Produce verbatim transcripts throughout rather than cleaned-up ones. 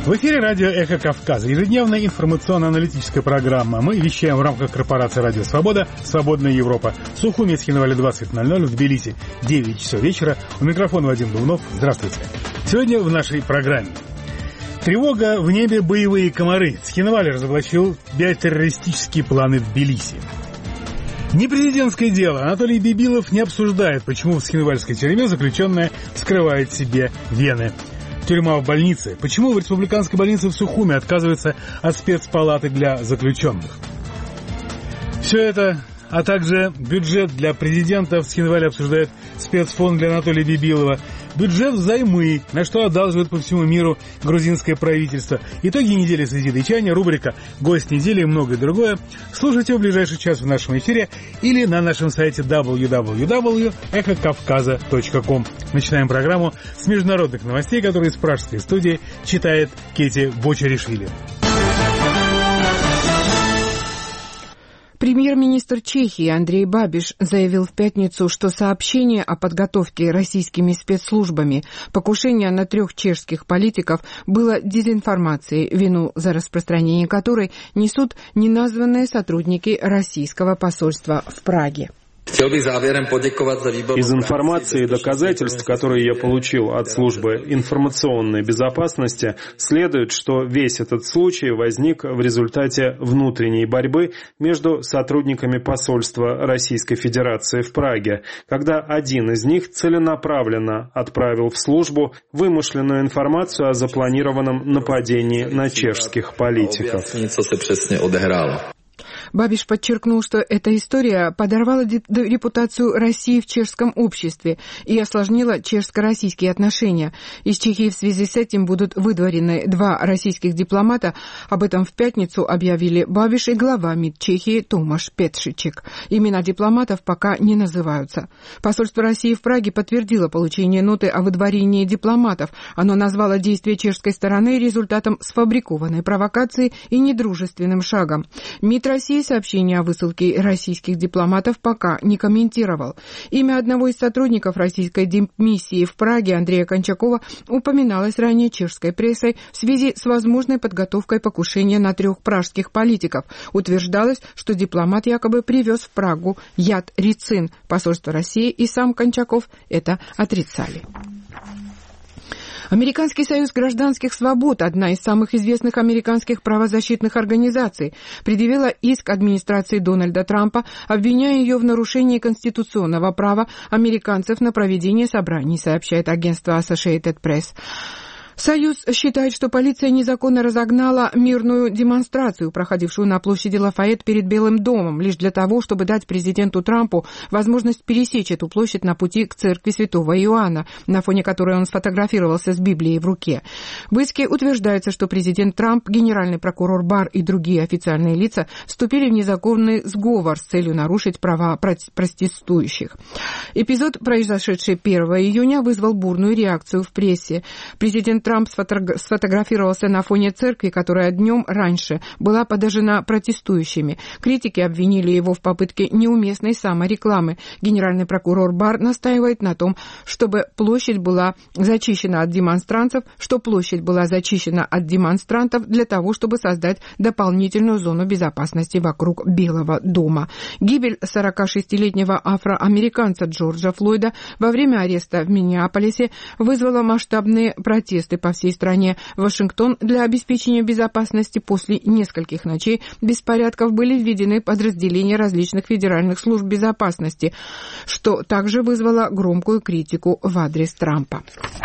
В эфире радио «Эхо Кавказа», ежедневная информационно-аналитическая программа. Мы вещаем в рамках корпорации «Радио Свобода», «Свободная Европа». В Сухуми, Цхинвале двадцать ноль ноль, в Тбилиси девять часов вечера. У микрофона Вадим Дубнов. Здравствуйте. Сегодня в нашей программе. Тревога в небе, боевые комары. Цхинвале разоблачил биотеррористические планы в Тбилиси. Непрезидентское дело. Анатолий Бибилов не обсуждает, почему в цхинвальской тюрьме заключенная вскрывает себе вены. Тюрьма в больнице. Почему в республиканской больнице в Сухуми отказывается от спецпалаты для заключенных? Все это, а также бюджет для президента в Цхинвале обсуждает спецфонд для Анатолия Бибилова. Бюджет взаймы, на что одалживает по всему миру грузинское правительство. Итоги недели среди дычания, рубрика «Гость недели» и многое другое. Слушайте в ближайший час в нашем эфире или на нашем сайте дабл ю дабл ю дабл ю точка эхо кавказа точка ком. Начинаем программу с международных новостей, которые из пражской студии читает Кети Бочаришвили. Премьер-министр Чехии Андрей Бабиш заявил в пятницу, что сообщение о подготовке российскими спецслужбами покушения на трех чешских политиков было дезинформацией, вину за распространение которой несут неназванные сотрудники российского посольства в Праге. Из информации и доказательств, которые я получил от службы информационной безопасности, следует, что весь этот случай возник в результате внутренней борьбы между сотрудниками посольства Российской Федерации в Праге, когда один из них целенаправленно отправил в службу вымышленную информацию о запланированном нападении на чешских политиков. Бабиш подчеркнул, что эта история подорвала репутацию России в чешском обществе и осложнила чешско-российские отношения. Из Чехии в связи с этим будут выдворены два российских дипломата. Об этом в пятницу объявили Бабиш и глава МИД Чехии Томаш Петшичек. Имена дипломатов пока не называются. Посольство России в Праге подтвердило получение ноты о выдворении дипломатов. Оно назвало действия чешской стороны результатом сфабрикованной провокации и недружественным шагом. МИД России сообщение о высылке российских дипломатов пока не комментировал. Имя одного из сотрудников российской дипмиссии в Праге, Андрея Кончакова, упоминалось ранее чешской прессой в связи с возможной подготовкой покушения на трех пражских политиков. Утверждалось, что дипломат якобы привез в Прагу яд рицин. Посольство России и сам Кончаков это отрицали. Американский союз гражданских свобод, одна из самых известных американских правозащитных организаций, предъявила иск администрации Дональда Трампа, обвиняя ее в нарушении конституционного права американцев на проведение собраний, сообщает агентство Associated Press. Союз считает, что полиция незаконно разогнала мирную демонстрацию, проходившую на площади Лафайет перед Белым домом, лишь для того, чтобы дать президенту Трампу возможность пересечь эту площадь на пути к церкви Святого Иоанна, на фоне которой он сфотографировался с Библией в руке. В иске утверждается, что президент Трамп, генеральный прокурор Барр и другие официальные лица вступили в незаконный сговор с целью нарушить права протестующих. Эпизод, произошедший первого июня, вызвал бурную реакцию в прессе. Президент Трамп сфотографировался на фоне церкви, которая днем раньше была подожжена протестующими. Критики обвинили его в попытке неуместной саморекламы. Генеральный прокурор Барр настаивает на том, чтобы площадь была зачищена от демонстрантов, что площадь была зачищена от демонстрантов для того, чтобы создать дополнительную зону безопасности вокруг Белого дома. Гибель сорокашестилетнего афроамериканца Джорджа Флойда во время ареста в Миннеаполисе вызвала масштабные протесты по всей стране. Вашингтон для обеспечения безопасности после нескольких ночей беспорядков были введены подразделения различных федеральных служб безопасности, что также вызвало громкую критику в адрес Трампа.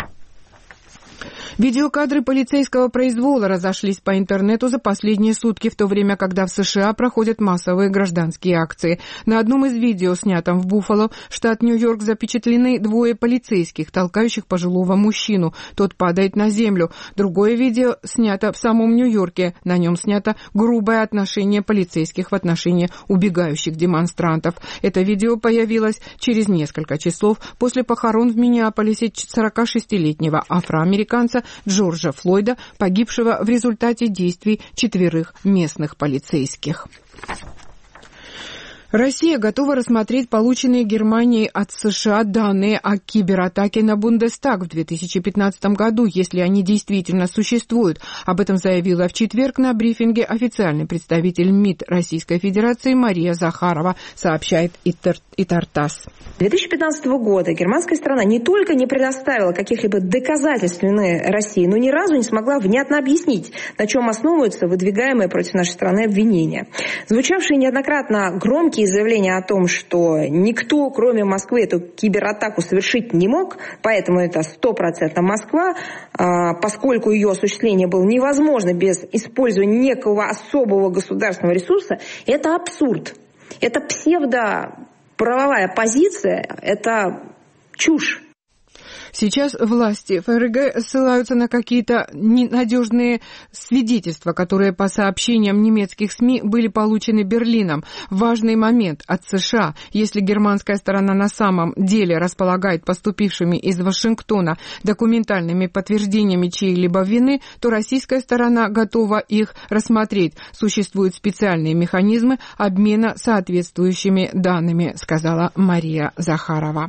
Видеокадры полицейского произвола разошлись по интернету за последние сутки, в то время, когда в США проходят массовые гражданские акции. На одном из видео, снятом в Буффало, штат Нью-Йорк, запечатлены двое полицейских, толкающих пожилого мужчину. Тот падает на землю. Другое видео снято в самом Нью-Йорке. На нем снято грубое отношение полицейских в отношении убегающих демонстрантов. Это видео появилось через несколько часов после похорон в Миннеаполисе сорокашестилетнего афроамериканца Джорджа Флойда, погибшего в результате действий четверых местных полицейских. Россия готова рассмотреть полученные Германией от США данные о кибератаке на Бундестаг в две тысячи пятнадцатом году, если они действительно существуют. Об этом заявила в четверг на брифинге официальный представитель МИД Российской Федерации Мария Захарова, сообщает ИТАР-ТАСС. две тысячи пятнадцатого года германская сторона не только не предоставила каких-либо доказательств вины России, но ни разу не смогла внятно объяснить, на чем основываются выдвигаемые против нашей страны обвинения. Звучавшие неоднократно громкие заявления о том, что никто, кроме Москвы, эту кибератаку совершить не мог, поэтому это стопроцентно Москва, поскольку ее осуществление было невозможно без использования некого особого государственного ресурса, это абсурд. Это псевдоправовая позиция, это чушь. Сейчас власти ФРГ ссылаются на какие-то ненадежные свидетельства, которые по сообщениям немецких СМИ были получены Берлином. Важный момент от США. Если германская сторона на самом деле располагает поступившими из Вашингтона документальными подтверждениями чьей-либо вины, то российская сторона готова их рассмотреть. Существуют специальные механизмы обмена соответствующими данными, сказала Мария Захарова.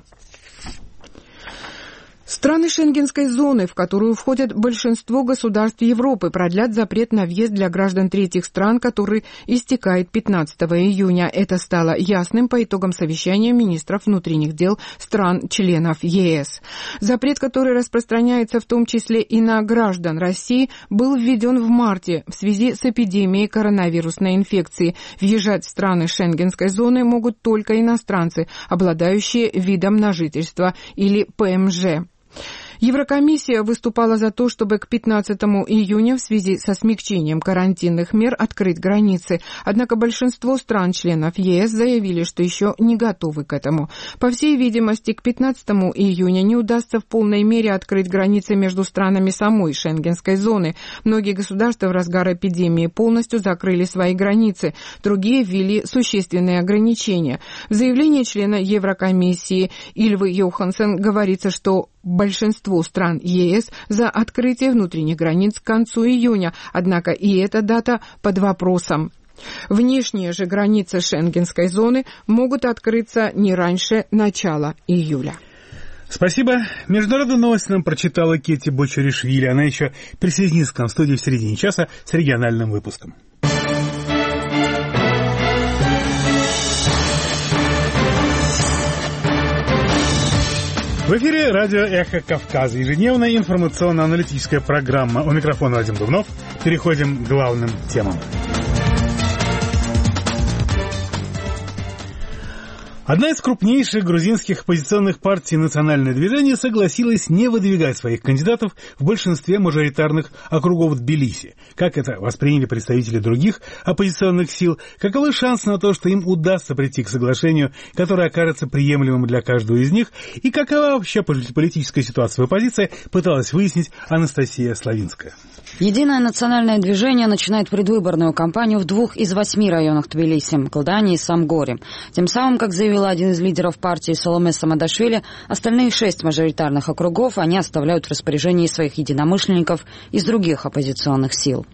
Страны Шенгенской зоны, в которую входят большинство государств Европы, продлят запрет на въезд для граждан третьих стран, который истекает пятнадцатого июня. Это стало ясным по итогам совещания министров внутренних дел стран-членов ЕС. Запрет, который распространяется в том числе и на граждан России, был введен в марте в связи с эпидемией коронавирусной инфекции. Въезжать в страны Шенгенской зоны могут только иностранцы, обладающие видом на жительство или ПМЖ. Еврокомиссия выступала за то, чтобы к пятнадцатому июня в связи со смягчением карантинных мер открыть границы. Однако большинство стран-членов ЕС заявили, что еще не готовы к этому. По всей видимости, к пятнадцатому июня не удастся в полной мере открыть границы между странами самой Шенгенской зоны. Многие государства в разгар эпидемии полностью закрыли свои границы, другие ввели существенные ограничения. В заявлении члена Еврокомиссии Ильвы Йоханссен говорится, что большинство стран ЕС за открытие внутренних границ к концу июня, однако и эта дата под вопросом. Внешние же границы Шенгенской зоны могут открыться не раньше начала июля. Спасибо. Международные новости нам прочитала Кетти Бочаришвили. Она еще присоединится к нам в студии в середине часа с региональным выпуском. В эфире радио «Эхо Кавказа». Ежедневная информационно-аналитическая программа. У микрофона Вадим Дубнов. Переходим к главным темам. Одна из крупнейших грузинских оппозиционных партий «Национальное движение» согласилась не выдвигать своих кандидатов в большинстве мажоритарных округов Тбилиси. Как это восприняли представители других оппозиционных сил? Каковы шансы на то, что им удастся прийти к соглашению, которое окажется приемлемым для каждого из них? И какова вообще политическая ситуация в оппозиции, пыталась выяснить Анастасия Славинская. Единое национальное движение начинает предвыборную кампанию в двух из восьми районах Тбилиси – Калдане и Самгоре. Тем самым, как заявил один из лидеров партии Саломе Самадашвили, остальные шесть мажоритарных округов они оставляют в распоряжении своих единомышленников из других оппозиционных сил.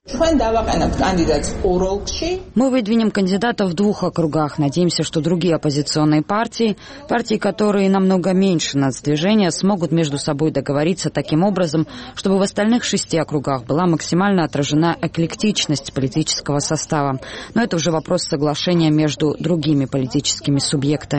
Мы выдвинем кандидатов в двух округах. Надеемся, что другие оппозиционные партии, партии, которые намного меньше нацдвижения, смогут между собой договориться таким образом, чтобы в остальных шести округах была максимально отражена эклектичность политического состава. Но это уже вопрос соглашения между другими политическими субъектами.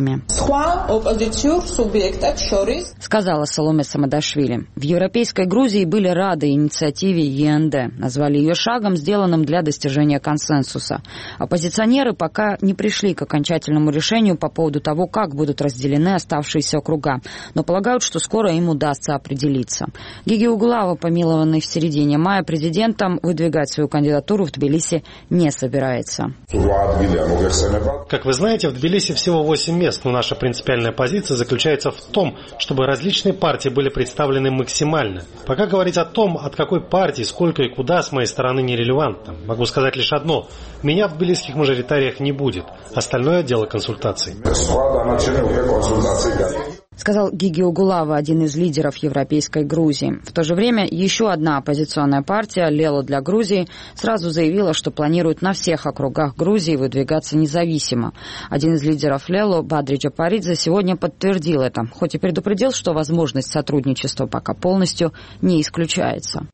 Сказала Саломе Самадашвили. В Европейской Грузии были рады инициативе ЕНД. Назвали ее шагом, сделанным для достижения консенсуса. Оппозиционеры пока не пришли к окончательному решению по поводу того, как будут разделены оставшиеся округа, но полагают, что скоро им удастся определиться. Гиги Углава, помилованный в середине мая президентом, выдвигать свою кандидатуру в Тбилиси не собирается. Как вы знаете, в Тбилиси всего восемь мест, но наша принципиальная позиция заключается в том, чтобы различные партии были представлены максимально. Пока говорить о том, от какой партии, сколько и куда, с моей стороны нерелевантно. Могу сказать лишь одно. Меня в тбилисских мажоритариях не будет. Остальное дело консультаций. сказал Гиги Угулава, один из лидеров Европейской Грузии. В то же время еще одна оппозиционная партия, Лело для Грузии, сразу заявила, что планирует на всех округах Грузии выдвигаться независимо. Один из лидеров Лело, Бадри Джапаридзе, сегодня подтвердил это, хоть и предупредил, что возможность сотрудничества пока полностью не исключается.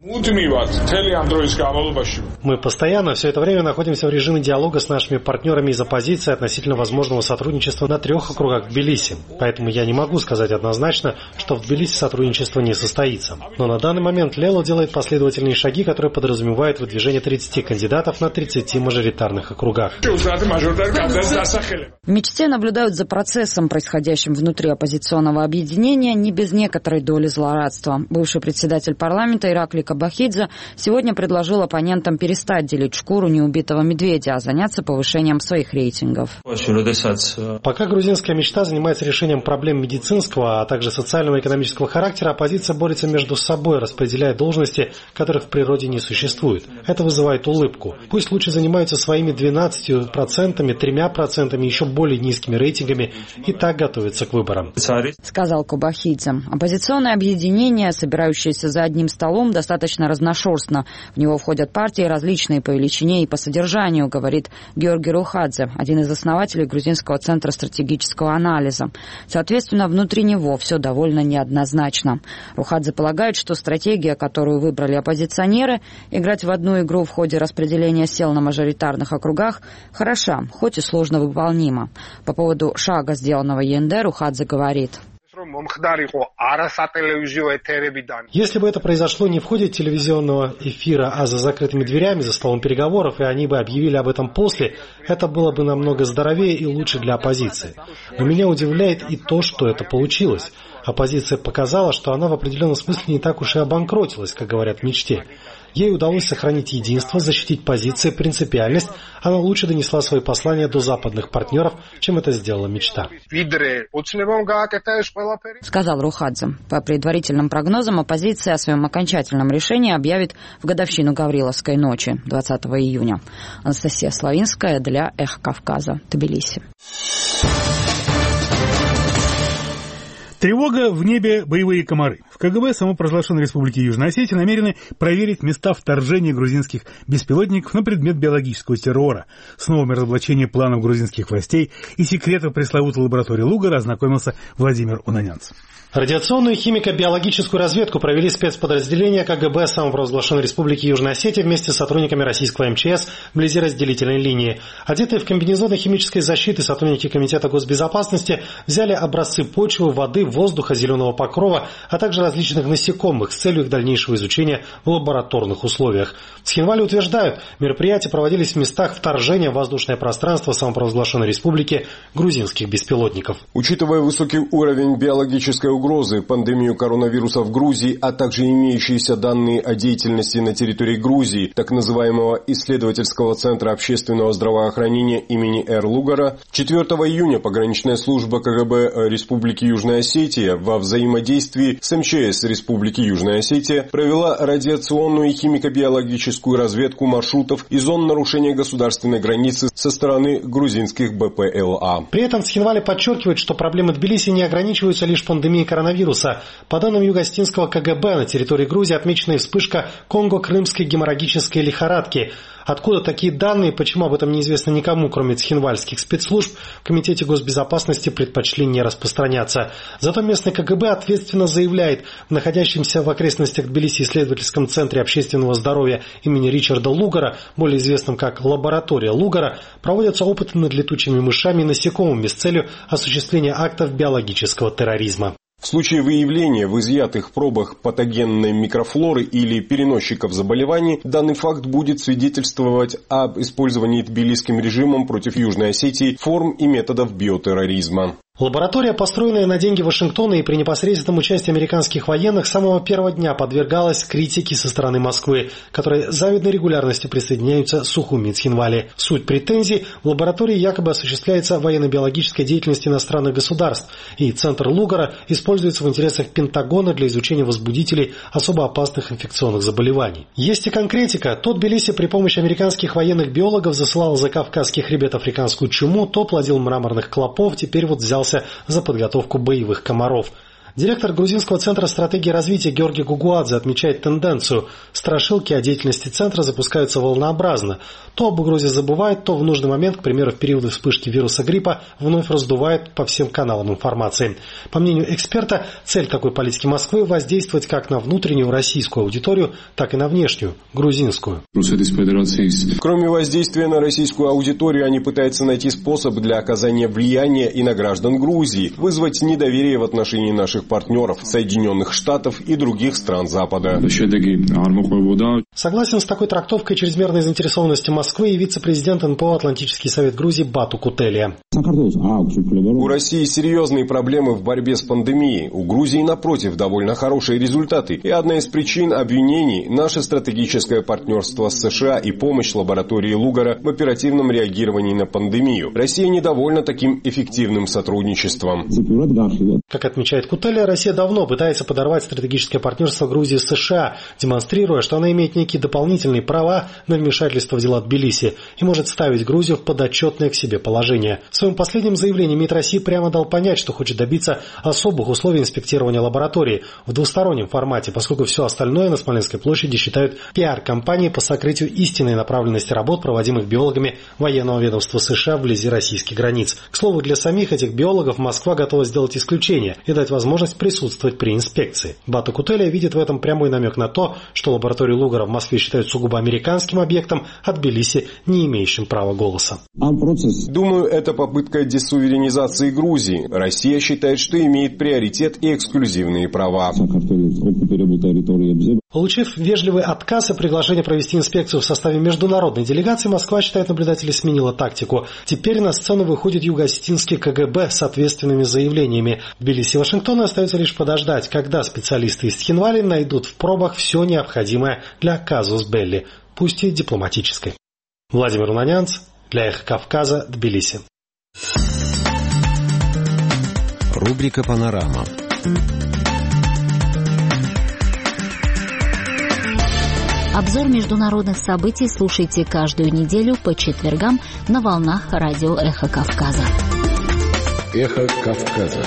Мы постоянно все это время находимся в режиме диалога с нашими партнерами из оппозиции относительно возможного сотрудничества на трех округах в Тбилиси. Поэтому я не могу сказать однозначно, что в Тбилиси сотрудничество не состоится. Но на данный момент Лело делает последовательные шаги, которые подразумевают выдвижение тридцати кандидатов на тридцати мажоритарных округах. В Мечте наблюдают за процессом, происходящим внутри оппозиционного объединения, не без некоторой доли злорадства. Бывший председатель парламента Ираклий Кабахидзе сегодня предложил оппонентам перестать делить шкуру неубитого медведя, а заняться повышением своих рейтингов. Пока грузинская мечта занимается решением проблем медицинского, а также социального и экономического характера, оппозиция борется между собой, распределяя должности, которых в природе не существует. Это вызывает улыбку. Пусть лучше занимаются своими двенадцатью процентами, тремя процентами, еще более низкими рейтингами и так готовятся к выборам. Сказал Кабахидзе. Оппозиционное объединение, собирающееся за одним столом, достаточно разношерстно. В него входят партии различные по величине и по содержанию, говорит Георгий Рухадзе, один из основателей Грузинского центра стратегического анализа. Соответственно, внутри него все довольно неоднозначно. Рухадзе полагает, что стратегия, которую выбрали оппозиционеры, играть в одну игру в ходе распределения сел на мажоритарных округах, хороша, хоть и сложно выполнима. По поводу шага, сделанного ЕНД, Рухадзе говорит: если бы это произошло не в ходе телевизионного эфира, а за закрытыми дверями, за столом переговоров, и они бы объявили об этом после, это было бы намного здоровее и лучше для оппозиции. Но меня удивляет и то, что это получилось. Оппозиция показала, что она в определенном смысле не так уж и обанкротилась, как говорят в мечте. Ей удалось сохранить единство, защитить позиции, принципиальность. Она лучше донесла свои послания до западных партнеров, чем это сделала мечта. Сказал Рухадзе. По предварительным прогнозам, оппозиция о своем окончательном решении объявит в годовщину Гавриловской ночи, двадцатого июня. Анастасия Славинская для «Эхо Кавказа», Тбилиси. Тревога в небе, боевые комары. В КГБ самопровозглашенной Республики Южная Осетия намерены проверить места вторжения грузинских беспилотников на предмет биологического террора. С новыми разоблачениями планов грузинских властей и секретов пресловутой лаборатории Лугара ознакомился Владимир Унанянц. Радиационную и химико-биологическую разведку провели спецподразделения КГБ самопровозглашенной Республики Южная Осетия вместе с сотрудниками российского эм че эс вблизи разделительной линии. Одетые в комбинезоны химической защиты сотрудники Комитета госбезопасности взяли образцы почвы, воды, воздуха, зеленого покрова, а также различных насекомых с целью их дальнейшего изучения в лабораторных условиях. В Цхинвале утверждают, мероприятия проводились в местах вторжения в воздушное пространство самопровозглашенной Республики грузинских беспилотников. Учитывая высокий уровень биологической угрозы, пандемию коронавируса в Грузии, а также имеющиеся данные о деятельности на территории Грузии так называемого исследовательского центра общественного здравоохранения имени Р. Лугара, четвёртого июня пограничная служба КГБ Республики Южная Осетия во взаимодействии с эм че эс Республики Южная Осетия провела радиационную и химико-биологическую разведку маршрутов и зон нарушения государственной границы со стороны грузинских бэ пэ эл а. При этом Цхинвале подчеркивает, что проблемы Тбилиси не ограничиваются лишь пандемией коронавируса. По данным Юго-Осетинского КГБ, на территории Грузии отмечена вспышка конго-крымской геморрагической лихорадки. Откуда такие данные, почему об этом неизвестно никому, кроме цхинвальских спецслужб, в Комитете госбезопасности предпочли не распространяться. Зато местный КГБ ответственно заявляет, в находящемся в окрестностях Тбилиси исследовательском центре общественного здоровья имени Ричарда Лугара, более известном как лаборатория Лугара, проводятся опыты над летучими мышами и насекомыми с целью осуществления актов биологического терроризма. В случае выявления в изъятых пробах патогенной микрофлоры или переносчиков заболеваний, данный факт будет свидетельствовать об использовании тбилисским режимом против Южной Осетии форм и методов биотерроризма. Лаборатория, построенная на деньги Вашингтона и при непосредственном участии американских военных, с самого первого дня подвергалась критике со стороны Москвы, которой с завидной регулярностью присоединяются Сухуми и Цхинвали. Суть претензий – в лаборатории якобы осуществляется военно-биологическая деятельность иностранных государств, и центр Лугара используется в интересах Пентагона для изучения возбудителей особо опасных инфекционных заболеваний. Есть и конкретика. То Тбилиси при помощи американских военных биологов засылал за Кавказский хребет африканскую чуму, то плодил мраморных клопов, теперь вот взялся взялся за подготовку боевых комаров. Директор Грузинского центра стратегии развития Георгий Гугуадзе отмечает тенденцию. Страшилки о деятельности центра запускаются волнообразно. То об угрозе забывают, то в нужный момент, к примеру, в периоды вспышки вируса гриппа, вновь раздувают по всем каналам информации. По мнению эксперта, цель такой политики Москвы – воздействовать как на внутреннюю российскую аудиторию, так и на внешнюю, грузинскую. Кроме воздействия на российскую аудиторию, они пытаются найти способ для оказания влияния и на граждан Грузии, вызвать недоверие в отношении наших партнеров, Соединенных Штатов и других стран Запада. Согласен с такой трактовкой чрезмерной заинтересованности Москвы и вице-президент эн пэ о Атлантический совет Грузии Бату Кутелия. У России серьезные проблемы в борьбе с пандемией. У Грузии, напротив, довольно хорошие результаты. И одна из причин обвинений – наше стратегическое партнерство с США и помощь лаборатории Лугара в оперативном реагировании на пандемию. Россия недовольна таким эффективным сотрудничеством. Как отмечает Кутелия, Россия давно пытается подорвать стратегическое партнерство Грузии с США, демонстрируя, что она имеет некие дополнительные права на вмешательство в дела Тбилиси и может ставить Грузию в подотчетное к себе положение. В своем последнем заявлении МИД России прямо дал понять, что хочет добиться особых условий инспектирования лаборатории в двустороннем формате, поскольку все остальное на Смоленской площади считают пиар-компанией по сокрытию истинной направленности работ, проводимых биологами военного ведомства США вблизи российских границ. К слову, для самих этих биологов Москва готова сделать исключение и дать возможность присутствовать при инспекции. Бату Кутелия видит в этом прямой намек на то, что лабораторию Лугара в Москве считают сугубо американским объектом, а Тбилиси не имеющим права голоса. Думаю, это попытка десуверенизации Грузии. Россия считает, что имеет приоритет и эксклюзивные права. Получив вежливый отказ и приглашение провести инспекцию в составе международной делегации, Москва, считает наблюдатели, сменила тактику. Теперь на сцену выходит юго-осетинский ка гэ бэ с ответственными заявлениями. Тбилиси и Вашингтону остается лишь подождать, когда специалисты из Тхинвали найдут в пробах все необходимое для казус белли, пусть и дипломатической. Владимир Лунянц для Эхо Кавказа, Тбилиси. Рубрика «Панорама». Обзор международных событий слушайте каждую неделю по четвергам на волнах радио «Эхо Кавказа». «Эхо Кавказа».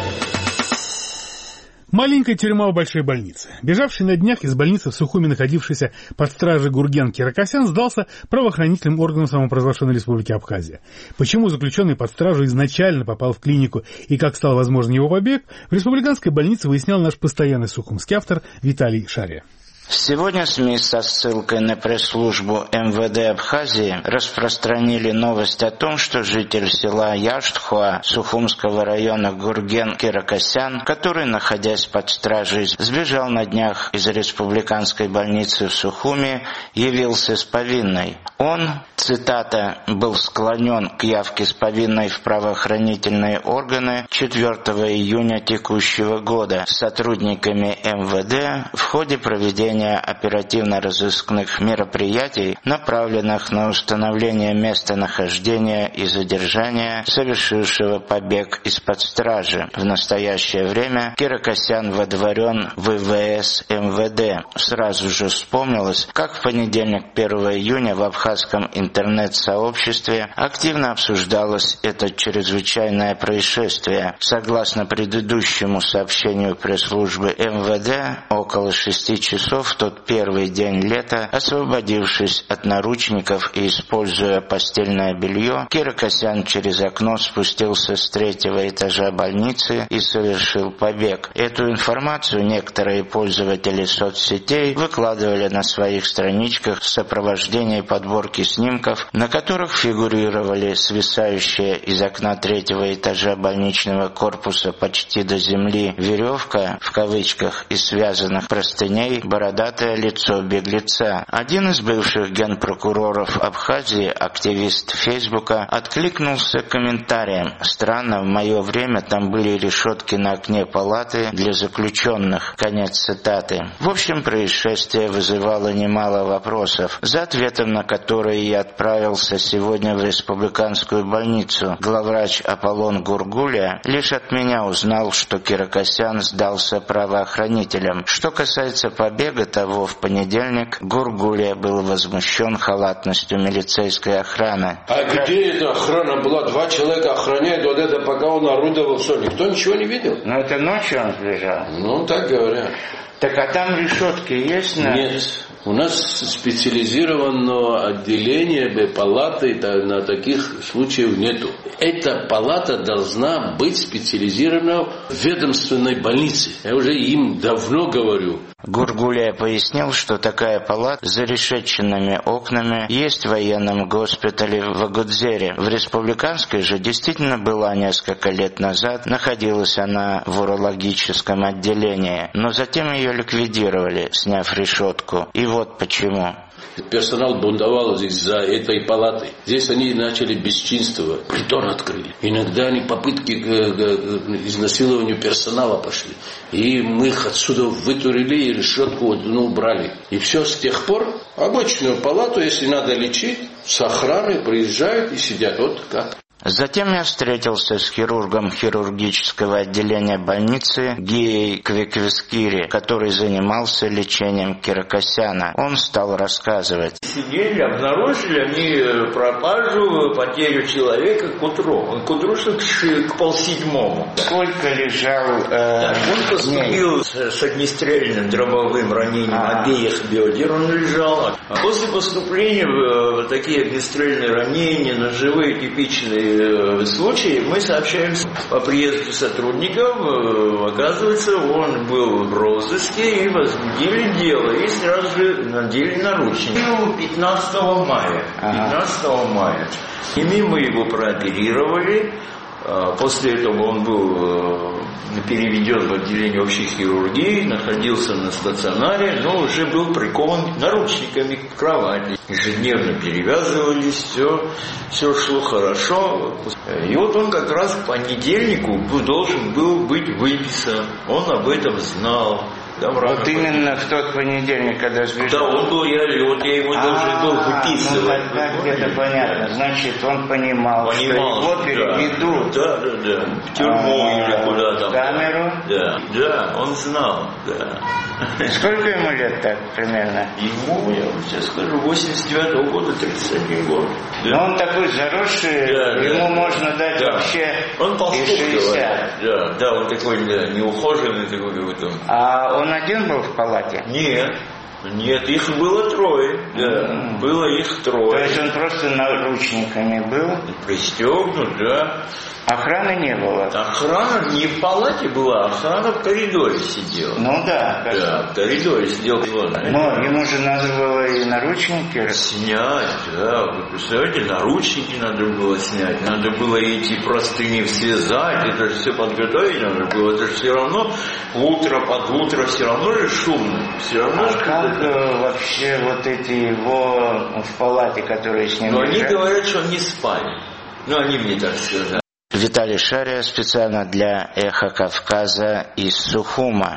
Маленькая тюрьма у большой больницы. Бежавший на днях из больницы в Сухуми, находившийся под стражей Гурген Киракосян, сдался правоохранительным органам самопровозглашенной республики Абхазия. Почему заключенный под стражу изначально попал в клинику и как стал возможен его побег, в республиканской больнице выяснял наш постоянный сухумский автор Виталий Шария. Сегодня СМИ со ссылкой на пресс-службу эм вэ дэ Абхазии распространили новость о том, что житель села Яштхуа Сухумского района Гурген Киракосян, который, находясь под стражей, сбежал на днях из республиканской больницы в Сухуми, явился с повинной. Он, цитата, «был склонен к явке с повинной в правоохранительные органы четвёртого июня текущего года сотрудниками эм вэ дэ в ходе проведения оперативно-розыскных мероприятий, направленных на установление местонахождения и задержания совершившего побег из-под стражи. В настоящее время Киракосян водворен в и вэ эс эм вэ дэ. Сразу же вспомнилось, как в понедельник первого июня в абхазском интернет-сообществе активно обсуждалось это чрезвычайное происшествие. Согласно предыдущему сообщению пресс-службы эм вэ дэ, около шести часов в тот первый день лета, освободившись от наручников и используя постельное белье, Киракосян через окно спустился с третьего этажа больницы и совершил побег. Эту информацию некоторые пользователи соцсетей выкладывали на своих страничках в сопровождении подборки снимков, на которых фигурировали свисающая из окна третьего этажа больничного корпуса почти до земли веревка, в кавычках, из связанных простыней, бородатое лицо беглеца. Один из бывших генпрокуроров Абхазии, активист Фейсбука, откликнулся комментарием: «Странно, в мое время там были решетки на окне палаты для заключенных». Конец цитаты. В общем, происшествие вызывало немало вопросов, за ответом на которые я отправился сегодня в республиканскую больницу. Главврач Аполлон Гургуля лишь от меня узнал, что Киракосян сдался правоохранителям. Что Что касается побега того, в понедельник Гургулия был возмущен халатностью милицейской охраны. А где эта охрана была? Два человека охраняют вот это, пока он орудовал, все, никто ничего не видел. Но это ночью он сбежал. Ну, так говорят. Так а там решетки есть? На... Нет. У нас специализированного отделения палаты на таких случаев нету. Эта палата должна быть специализирована в ведомственной больнице. Я уже им давно говорю. Гургулия пояснил, что такая палата с зарешетченными окнами есть в военном госпитале в Агудзере. В республиканской же действительно была несколько лет назад. Находилась она в урологическом отделении. Но затем ее ликвидировали, сняв решетку. И вот почему. Персонал бунтовал из-за этой палаты. Здесь они начали бесчинство. Притон открыли. Иногда они попытки к, к изнасилованию персонала пошли. И мы их отсюда вытурили и решетку ну, убрали. И все с тех пор обычную палату, если надо лечить, с охраной приезжают и сидят. Вот как. Затем я встретился с хирургом хирургического отделения больницы Гией Квиквискири, который занимался лечением Киракосяна. Он стал рассказывать. Сидели, обнаружили они пропажу, потерю человека к утру. К утру, что к полседьмому. Сколько лежал... Э, он поступил с, с огнестрельным дробовым ранением а. обеих бедер, он лежал. А после поступления в такие огнестрельные ранения, ножевые, типичные случаи, мы сообщаем по приезду сотрудников, оказывается, он был в розыске и возбудили дело, и сразу же надели наручники. пятнадцатого мая. пятнадцатого мая. Ими мы его прооперировали. После этого он был переведен в отделение общей хирургии, находился на стационаре, но уже был прикован наручниками к кровати. Ежедневно перевязывались, все, все шло хорошо. И вот он как раз к понедельнику должен был быть выписан. Он об этом знал. Там вот именно в тот понедельник, когда сбежал. Да, он был, я, вот я его должен был выписывать. Ну, тогда где-то понятно. Значит, он понимал, понимал что его переведут. Да, да, да. В тюрьму а, или куда-то. В камеру? Да, да, он знал, да. Сколько ему лет так примерно? Ему, я сейчас скажу, восемьдесят девятого года, тридцать один год. Да. Но он такой заросший, да, ему да, можно дать да. вообще он и шестьдесят. Да, да, он такой да, неухоженный такой какой-то. А он один был в палате? Нет. Нет, их было трое. Да, mm-hmm. было их трое. То есть он просто наручниками был? Пристегнут, да. Охраны не было? Охрана не в палате была, охрана в коридоре сидела. Ну да. Конечно. Да, в коридоре сидел. Но ему же надо было и наручники снять, да. Вы представляете, наручники надо было снять, надо было эти простыни связать, это же все подготовить надо было, это же все равно утро под утро, все равно же шумно. Все равно а же как э, вообще вот эти его в палате, которые с ним Но лежат? они говорят, что они спали. Ну, они мне так сказали. Виталий Шария специально для «Эхо Кавказа» из Сухума.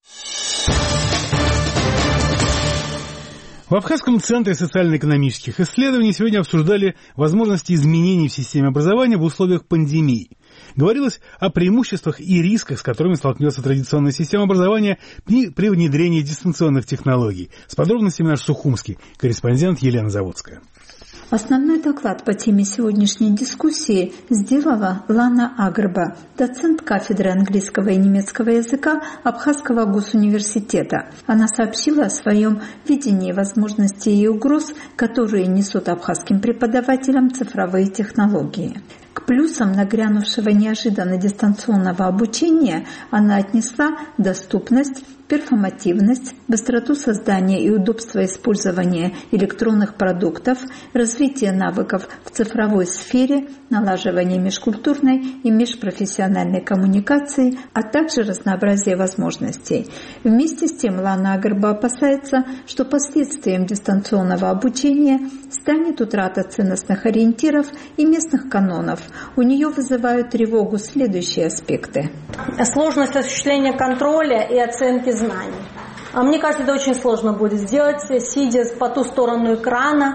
В Абхазском центре социально-экономических исследований сегодня обсуждали возможности изменений в системе образования в условиях пандемии. Говорилось о преимуществах и рисках, с которыми столкнется традиционная система образования при внедрении дистанционных технологий. С подробностями наш сухумский корреспондент Елена Заводская. Основной доклад по теме сегодняшней дискуссии сделала Лана Агрба, доцент кафедры английского и немецкого языка Абхазского госуниверситета. Она сообщила о своем видении возможностей и угроз, которые несут абхазским преподавателям цифровые технологии. К плюсам нагрянувшего неожиданно дистанционного обучения она отнесла доступность, перформативность, быстроту создания и удобство использования электронных продуктов, развитие навыков в цифровой сфере, налаживание межкультурной и межпрофессиональной коммуникации, а также разнообразие возможностей. Вместе с тем Лана Агрба опасается, что последствием дистанционного обучения станет утрата ценностных ориентиров и местных канонов. У нее вызывают тревогу следующие аспекты. Сложность осуществления контроля и оценки знаний. Мне кажется, это очень сложно будет сделать, сидя по ту сторону экрана,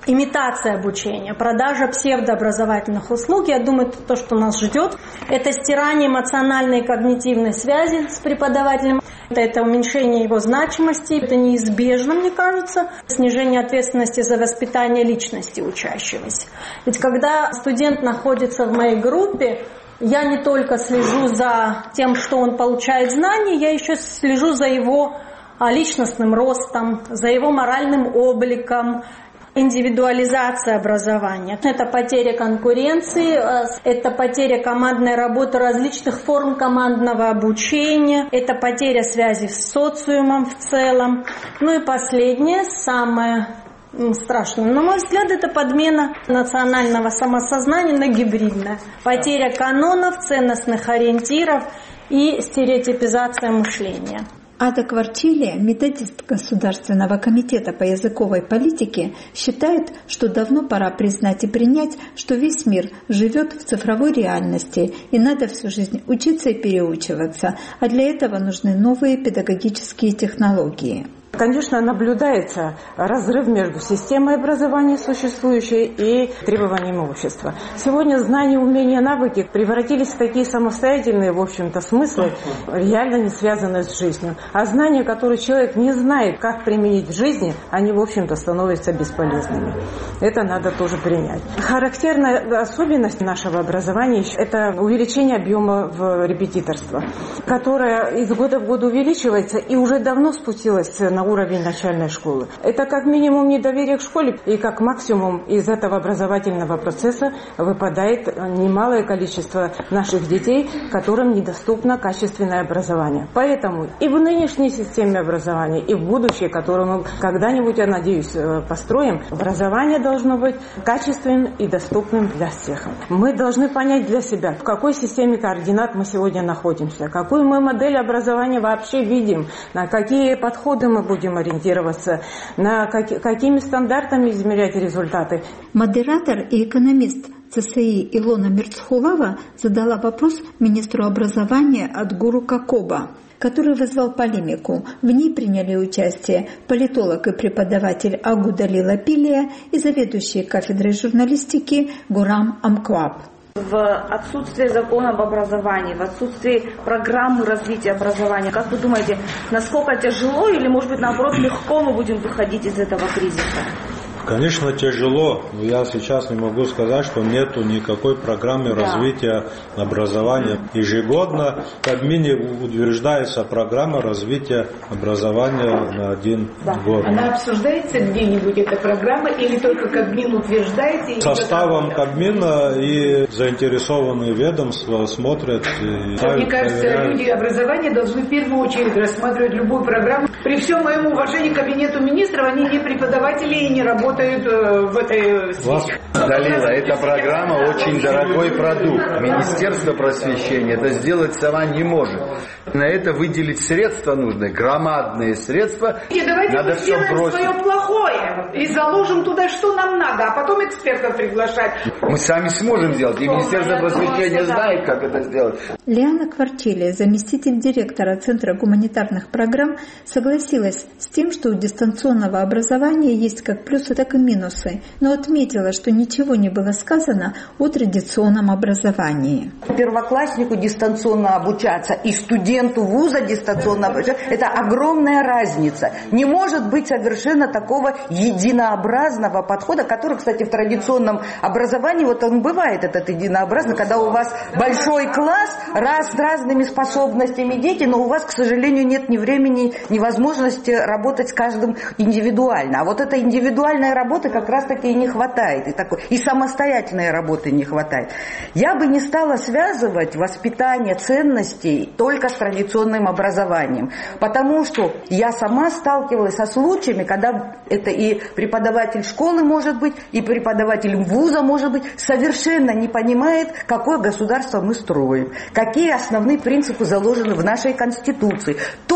имитация обучения, продажа псевдообразовательных услуг. Я думаю, это то, что нас ждет. Это стирание эмоциональной и когнитивной связи с преподавателем. Это, это уменьшение его значимости. Это неизбежно, мне кажется. Снижение ответственности за воспитание личности учащегося. Ведь когда студент находится в моей группе, я не только слежу за тем, что он получает знания, я еще слежу за его личностным ростом, за его моральным обликом. Индивидуализация образования. Это потеря конкуренции, это потеря командной работы, различных форм командного обучения, это потеря связи с социумом в целом. Ну и последнее, самое страшное, на мой взгляд, это подмена национального самосознания на гибридное. Потеря канонов, ценностных ориентиров и стереотипизация мышления. Ада Кварчили, методист Государственного комитета по языковой политике, считает, что давно пора признать и принять, что весь мир живет в цифровой реальности, и надо всю жизнь учиться и переучиваться, а для этого нужны новые педагогические технологии. Конечно, наблюдается разрыв между системой образования существующей и требованиями общества. Сегодня знания, умения, навыки превратились в такие самостоятельные, в общем-то, смыслы, реально не связанные с жизнью. А знания, которые человек не знает, как применить в жизни, они, в общем-то, становятся бесполезными. Это надо тоже принять. Характерная особенность нашего образования – это увеличение объема в репетиторство, которое из года в год увеличивается и уже давно спустилось на уровень начальной школы. Это как минимум недоверие к школе, и как максимум из этого образовательного процесса выпадает немалое количество наших детей, которым недоступно качественное образование. Поэтому и в нынешней системе образования, и в будущее, которое мы когда-нибудь, я надеюсь, построим, образование должно быть качественным и доступным для всех. Мы должны понять для себя, в какой системе координат мы сегодня находимся, какую мы модель образования вообще видим, на какие подходы мы будем будем ориентироваться, на как, какими стандартами измерять результаты. Модератор и экономист ЦСИ Илона Мирцхулава задала вопрос министру образования Адгуру Какоба, который вызвал полемику. В ней приняли участие политолог и преподаватель Агудалила Пилия и заведующий кафедрой журналистики Гурам Амкваб. В отсутствие закона об образовании, в отсутствии программы развития образования, как вы думаете, насколько тяжело или, может быть, наоборот, легко мы будем выходить из этого кризиса? Конечно, тяжело, но я сейчас не могу сказать, что нету никакой программы да. развития образования. Ежегодно в Кабмине утверждается программа развития образования на один да. год. Она обсуждается где-нибудь, эта программа, или только Кабмин утверждает? Составом Кабмина и заинтересованные ведомства смотрят. И Мне ставят, кажется, проверяют. Люди образования должны в первую очередь рассматривать любую программу. При всем моем уважении к кабинету министров, они не преподаватели и не работают в этой сфере. Далила, эта программа очень дорогой продукт. Министерство просвещения это сделать сама не может. На это выделить средства нужны, громадные средства. И давайте надо мы сделаем бросить. свое плохое и заложим туда, что нам надо, а потом экспертов приглашать. Мы сами сможем сделать, и Министерство просвещения знает, как это сделать. Лиана Кварчили, заместитель директора Центра гуманитарных программ, согласилась с тем, что у дистанционного образования есть как плюсы, так и минусы, но отметила, что ничего не было сказано о традиционном образовании. Первокласснику дистанционно обучаться и студенту вуза дистанционно обучаться – это огромная разница. Не может быть совершенно такого единообразного подхода, который, кстати, в традиционном образовании, вот он бывает этот единообразный, когда у вас большой класс, раз с разными способностями дети, но у вас, к сожалению, нет ни времени, ни возможности работать с каждым индивидуально. А вот этой индивидуальной работы как раз-таки и не хватает, и, такой, и самостоятельной работы не хватает. Я бы не стала связывать воспитание ценностей только с традиционным образованием, потому что я сама сталкивалась со случаями, когда это и преподаватель школы может быть, и преподаватель вуза может быть, совершенно не понимает, какое государство мы строим, какие основные принципы заложены в нашей Конституции. То,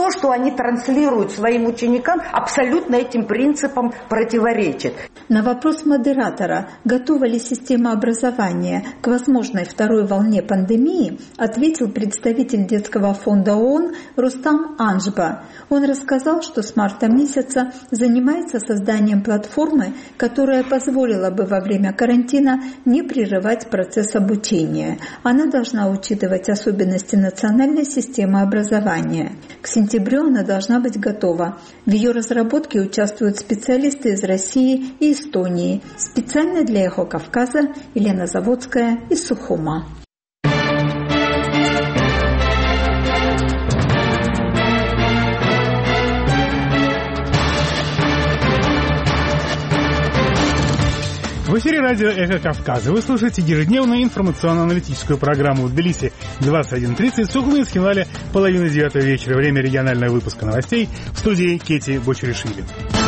все, что они транслируют своим ученикам, абсолютно этим принципам противоречит. На вопрос модератора, готова ли система образования к возможной второй волне пандемии, ответил представитель детского фонда ООН Рустам Анжба. Он рассказал, что с марта месяца занимается созданием платформы, которая позволила бы во время карантина не прерывать процесс обучения. Она должна учитывать особенности национальной системы образования. К сентябрю она должна быть готова. В ее разработке участвуют специалисты из России и Эстонии. Специально для «Эхо Кавказа» Елена Заводская из Сухума. В эфире радио «Эхо Кавказа». Вы слушаете ежедневную информационно-аналитическую программу в Тбилиси двадцать один тридцать, Сухуми и Схинвале половина девятого вечера. Время регионального выпуска новостей в студии Кети Бочеришвили.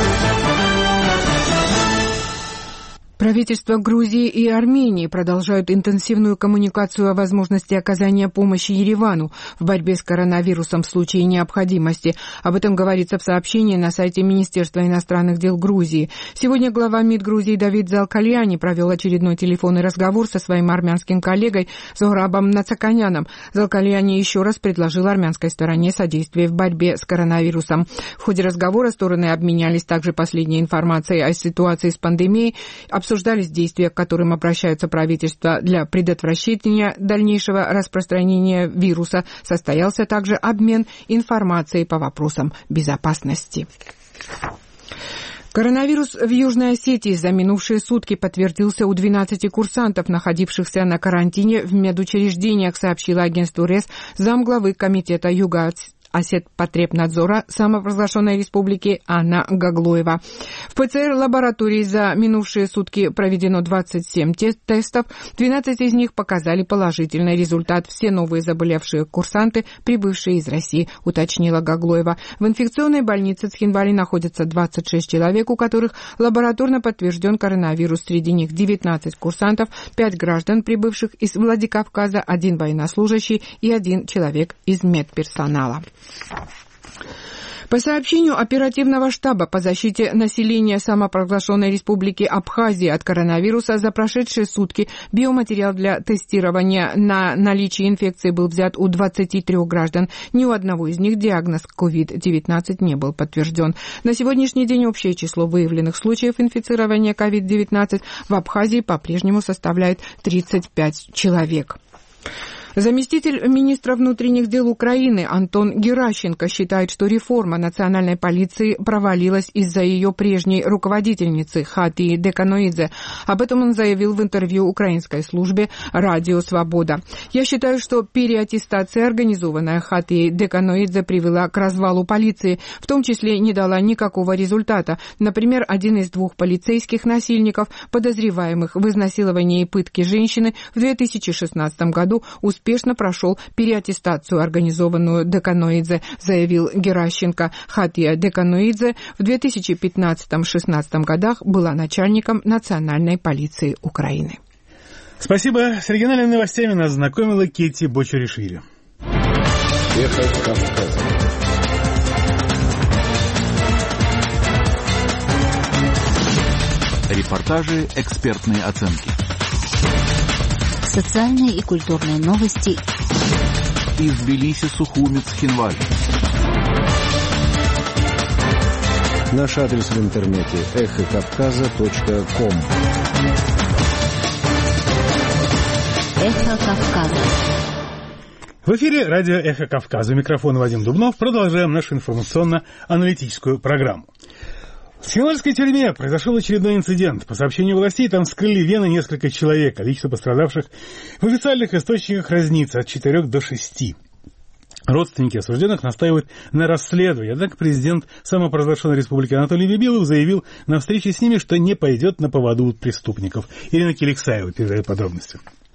Правительства Грузии и Армении продолжают интенсивную коммуникацию о возможности оказания помощи Еревану в борьбе с коронавирусом в случае необходимости. Об этом говорится в сообщении на сайте Министерства иностранных дел Грузии. Сегодня глава МИД Грузии Давид Залкальяни провел очередной телефонный разговор со своим армянским коллегой Зохрабом Нацаканяном. Залкальяни еще раз предложил армянской стороне содействие в борьбе с коронавирусом. В ходе разговора стороны обменялись также последней информацией о ситуации с пандемией, обсуждались действия, к которым обращаются правительства для предотвращения дальнейшего распространения вируса. Состоялся также обмен информацией по вопросам безопасности. Коронавирус в Южной Осетии за минувшие сутки подтвердился у двенадцати курсантов, находившихся на карантине в медучреждениях, сообщила агентству РЭС замглавы комитета Юго-Осетии Осетпотребнадзора самопровозглашенной республики Анна Гаглоева. В ПЦР-лаборатории за минувшие сутки проведено двадцать семь тестов, двенадцать из них показали положительный результат. Все новые заболевшие курсанты, прибывшие из России, уточнила Гаглоева. В инфекционной больнице Цхинвали находятся двадцать шесть человек, у которых лабораторно подтвержден коронавирус. Среди них девятнадцать курсантов, пять граждан, прибывших из Владикавказа, один военнослужащий и один человек из медперсонала. По сообщению оперативного штаба по защите населения самопровозглашенной республики Абхазия от коронавируса, за прошедшие сутки биоматериал для тестирования на наличие инфекции был взят у двадцати трёх граждан. Ни у одного из них диагноз ковид девятнадцать не был подтвержден. На сегодняшний день общее число выявленных случаев инфицирования ковид девятнадцать в Абхазии по-прежнему составляет тридцать пять человек. Заместитель министра внутренних дел Украины Антон Геращенко считает, что реформа национальной полиции провалилась из-за ее прежней руководительницы Хатии Деканоидзе. Об этом он заявил в интервью украинской службе «Радио Свобода». «Я считаю, что переаттестация, организованная Хатией Деканоидзе, привела к развалу полиции, в том числе не дала никакого результата. Например, один из двух полицейских насильников, подозреваемых в изнасиловании и пытке женщины, в две тысячи шестнадцатом году успешно успешно прошел переаттестацию, организованную Деканоидзе», заявил Геращенко. Хатия Деканоидзе в две тысячи пятнадцатом — две тысячи шестнадцатом годах была начальником национальной полиции Украины. Спасибо. С региональными новостями нас знакомила Кети Бочеришвили. Эхо Кавказа. Репортажи, экспертные оценки. Социальные и культурные новости из Тбилиси, Сухуми, Цхинвали. Наш адрес в интернете эхо кавказа точка ком. Эхо Кавказа. В эфире радио «Эхо Кавказа». У микрофона Вадим Дубнов. Продолжаем нашу информационно-аналитическую программу. В Цхинвальской тюрьме произошел очередной инцидент. По сообщению властей, там вскрыли вены несколько человек. Количество пострадавших в официальных источниках разнится от четырех до шести. Родственники осужденных настаивают на расследовании. Однако президент самопровозглашенной республики Анатолий Бибилов заявил на встрече с ними, что не пойдет на поводу у преступников. Ирина Киликсаева передает подробности.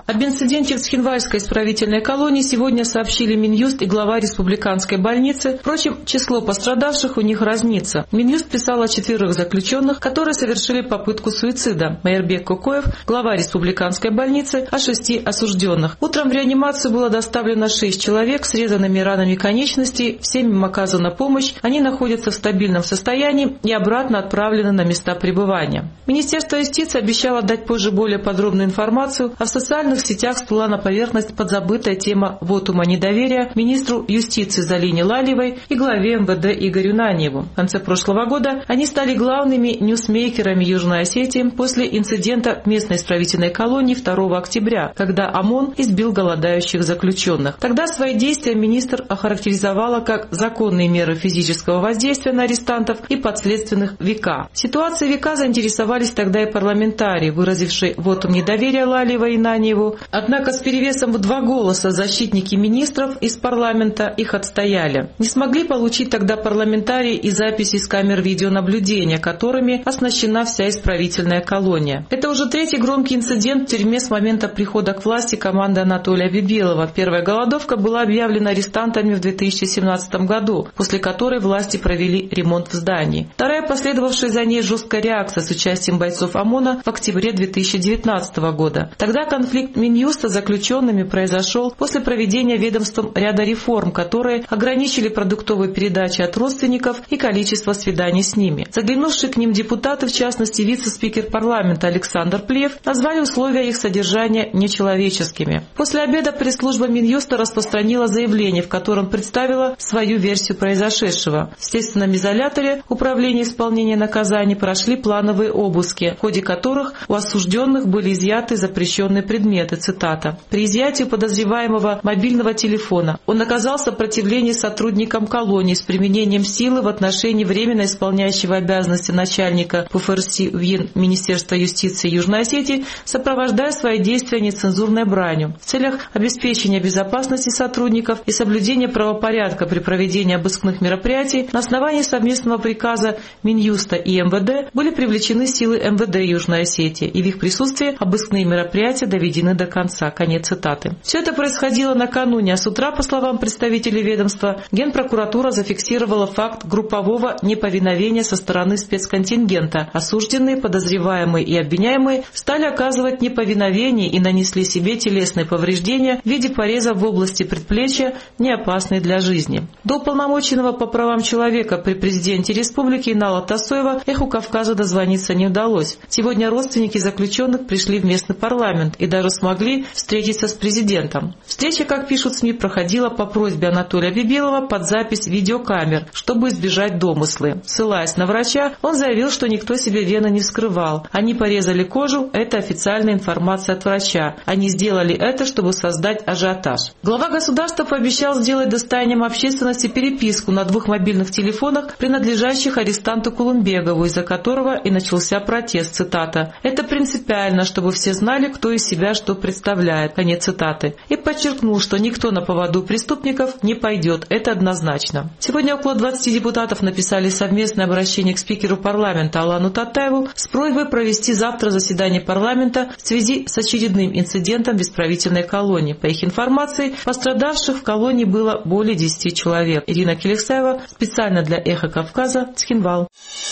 Об инциденте в Цхинвальской исправительной колонии сегодня сообщили Минюст и глава республиканской больницы. Впрочем, число пострадавших у них разнится. Минюст писал о четверых заключенных, которые совершили попытку суицида. Майербек Кокоев, глава республиканской больницы, о шести осужденных. Утром в реанимацию было доставлено шесть человек с срезанными ранами конечностей. Всем им оказана помощь. Они находятся в стабильном состоянии и обратно отправлены на места пребывания. Министерство юстиции обещало дать позже более подробную информацию, а в социальных В сетях всплыла на поверхность подзабытая тема вотума недоверия министру юстиции Залине Лалиевой и главе эм вэ дэ Игорю Наньеву. В конце прошлого года они стали главными ньюсмейкерами Южной Осетии после инцидента в местной исправительной колонии второго октября, когда ОМОН избил голодающих заключенных. Тогда свои действия министр охарактеризовала как законные меры физического воздействия на арестантов и подследственных ВК. Ситуацией ВК заинтересовались тогда и парламентарии, выразившие вотум недоверия Лалиевой и Наньеву. Однако с перевесом в два голоса защитники министров из парламента их отстояли. Не смогли получить тогда парламентарии и записи с камер видеонаблюдения, которыми оснащена вся исправительная колония. Это уже третий громкий инцидент в тюрьме с момента прихода к власти команды Анатолия Бибелова. Первая голодовка была объявлена арестантами в две тысячи семнадцатом году, после которой власти провели ремонт в здании. Вторая, последовавшая за ней жесткая реакция с участием бойцов ОМОНа в октябре две тысячи девятнадцатого года. Тогда конфликт Минюста с заключенными произошел после проведения ведомством ряда реформ, которые ограничили продуктовые передачи от родственников и количество свиданий с ними. Заглянувшие к ним депутаты, в частности вице-спикер парламента Александр Плев, назвали условия их содержания нечеловеческими. После обеда пресс-служба Минюста распространила заявление, в котором представила свою версию произошедшего. В следственном изоляторе Управления исполнения наказаний прошли плановые обыски, в ходе которых у осужденных были изъяты запрещенные предметы. Цитата. «При изъятии подозреваемого мобильного телефона он оказал сопротивление сотрудникам колонии с применением силы в отношении временно исполняющего обязанности начальника пэ эф эр эс ВИН Министерства юстиции Южной Осетии, сопровождая свои действия нецензурной бранью. В целях обеспечения безопасности сотрудников и соблюдения правопорядка при проведении обыскных мероприятий на основании совместного приказа Минюста и эм вэ дэ были привлечены силы эм вэ дэ Южной Осетии, и в их присутствии обыскные мероприятия доведены до конца». Конец цитаты. Все это происходило накануне, а с утра, по словам представителей ведомства, Генпрокуратура зафиксировала факт группового неповиновения со стороны спецконтингента. Осужденные, подозреваемые и обвиняемые стали оказывать неповиновение и нанесли себе телесные повреждения в виде порезов в области предплечья, не опасные для жизни. До уполномоченного по правам человека при президенте республики Инала Тасоева Эху Кавказа дозвониться не удалось. Сегодня родственники заключенных пришли в местный парламент и даже смогли встретиться с президентом. Встреча, как пишут СМИ, проходила по просьбе Анатолия Бибелова под запись видеокамер, чтобы избежать домыслы. Ссылаясь на врача, он заявил, что никто себе вены не вскрывал. Они порезали кожу, это официальная информация от врача. Они сделали это, чтобы создать ажиотаж. Глава государства пообещал сделать достоянием общественности переписку на двух мобильных телефонах, принадлежащих арестанту Кулумбегову, из-за которого и начался протест. Цитата. «Это принципиально, чтобы все знали, кто из себя что представляет». Конец цитаты. И подчеркнул, что никто на поводу преступников не пойдет. Это однозначно. Сегодня около двадцати депутатов написали совместное обращение к спикеру парламента Алану Татаеву с просьбой провести завтра заседание парламента в связи с очередным инцидентом в исправительной колонии. По их информации, пострадавших в колонии было более десяти человек. Ирина Келексаева, специально для Эхо Кавказа, Цхинвал.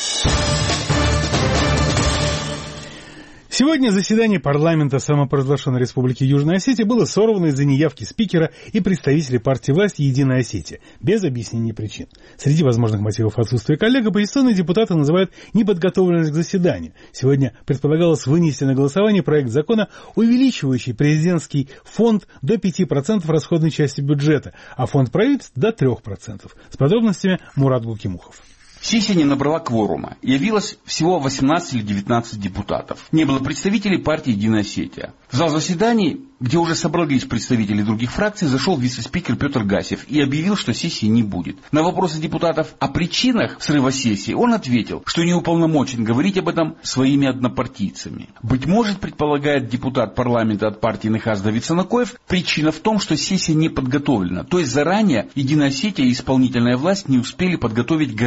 Сегодня заседание парламента самопровозглашенной Республики Южная Осетия было сорвано из-за неявки спикера и представителей партии власти «Единая Осетия», без объяснения причин. Среди возможных мотивов отсутствия коллег оппозиционные депутаты называют неподготовленность к заседанию. Сегодня предполагалось вынести на голосование проект закона, увеличивающий президентский фонд до пяти процентов расходной части бюджета, а фонд правительств до трех процентов. С подробностями Мурат Гукимухов. Сессия не набрала кворума. Явилось всего восемнадцать или девятнадцать депутатов. Не было представителей партии «Единая Осетия». В зал заседаний, где уже собрались представители других фракций, зашел вице-спикер Петр Гасев и объявил, что сессии не будет. На вопросы депутатов о причинах срыва сессии он ответил, что не уполномочен говорить об этом своими однопартийцами. Быть может, предполагает депутат парламента от партии Нехас Давид Санакоев, причина в том, что сессия не подготовлена. То есть заранее «Единая Осетия» и исполнительная власть не успели подготовить гарантированную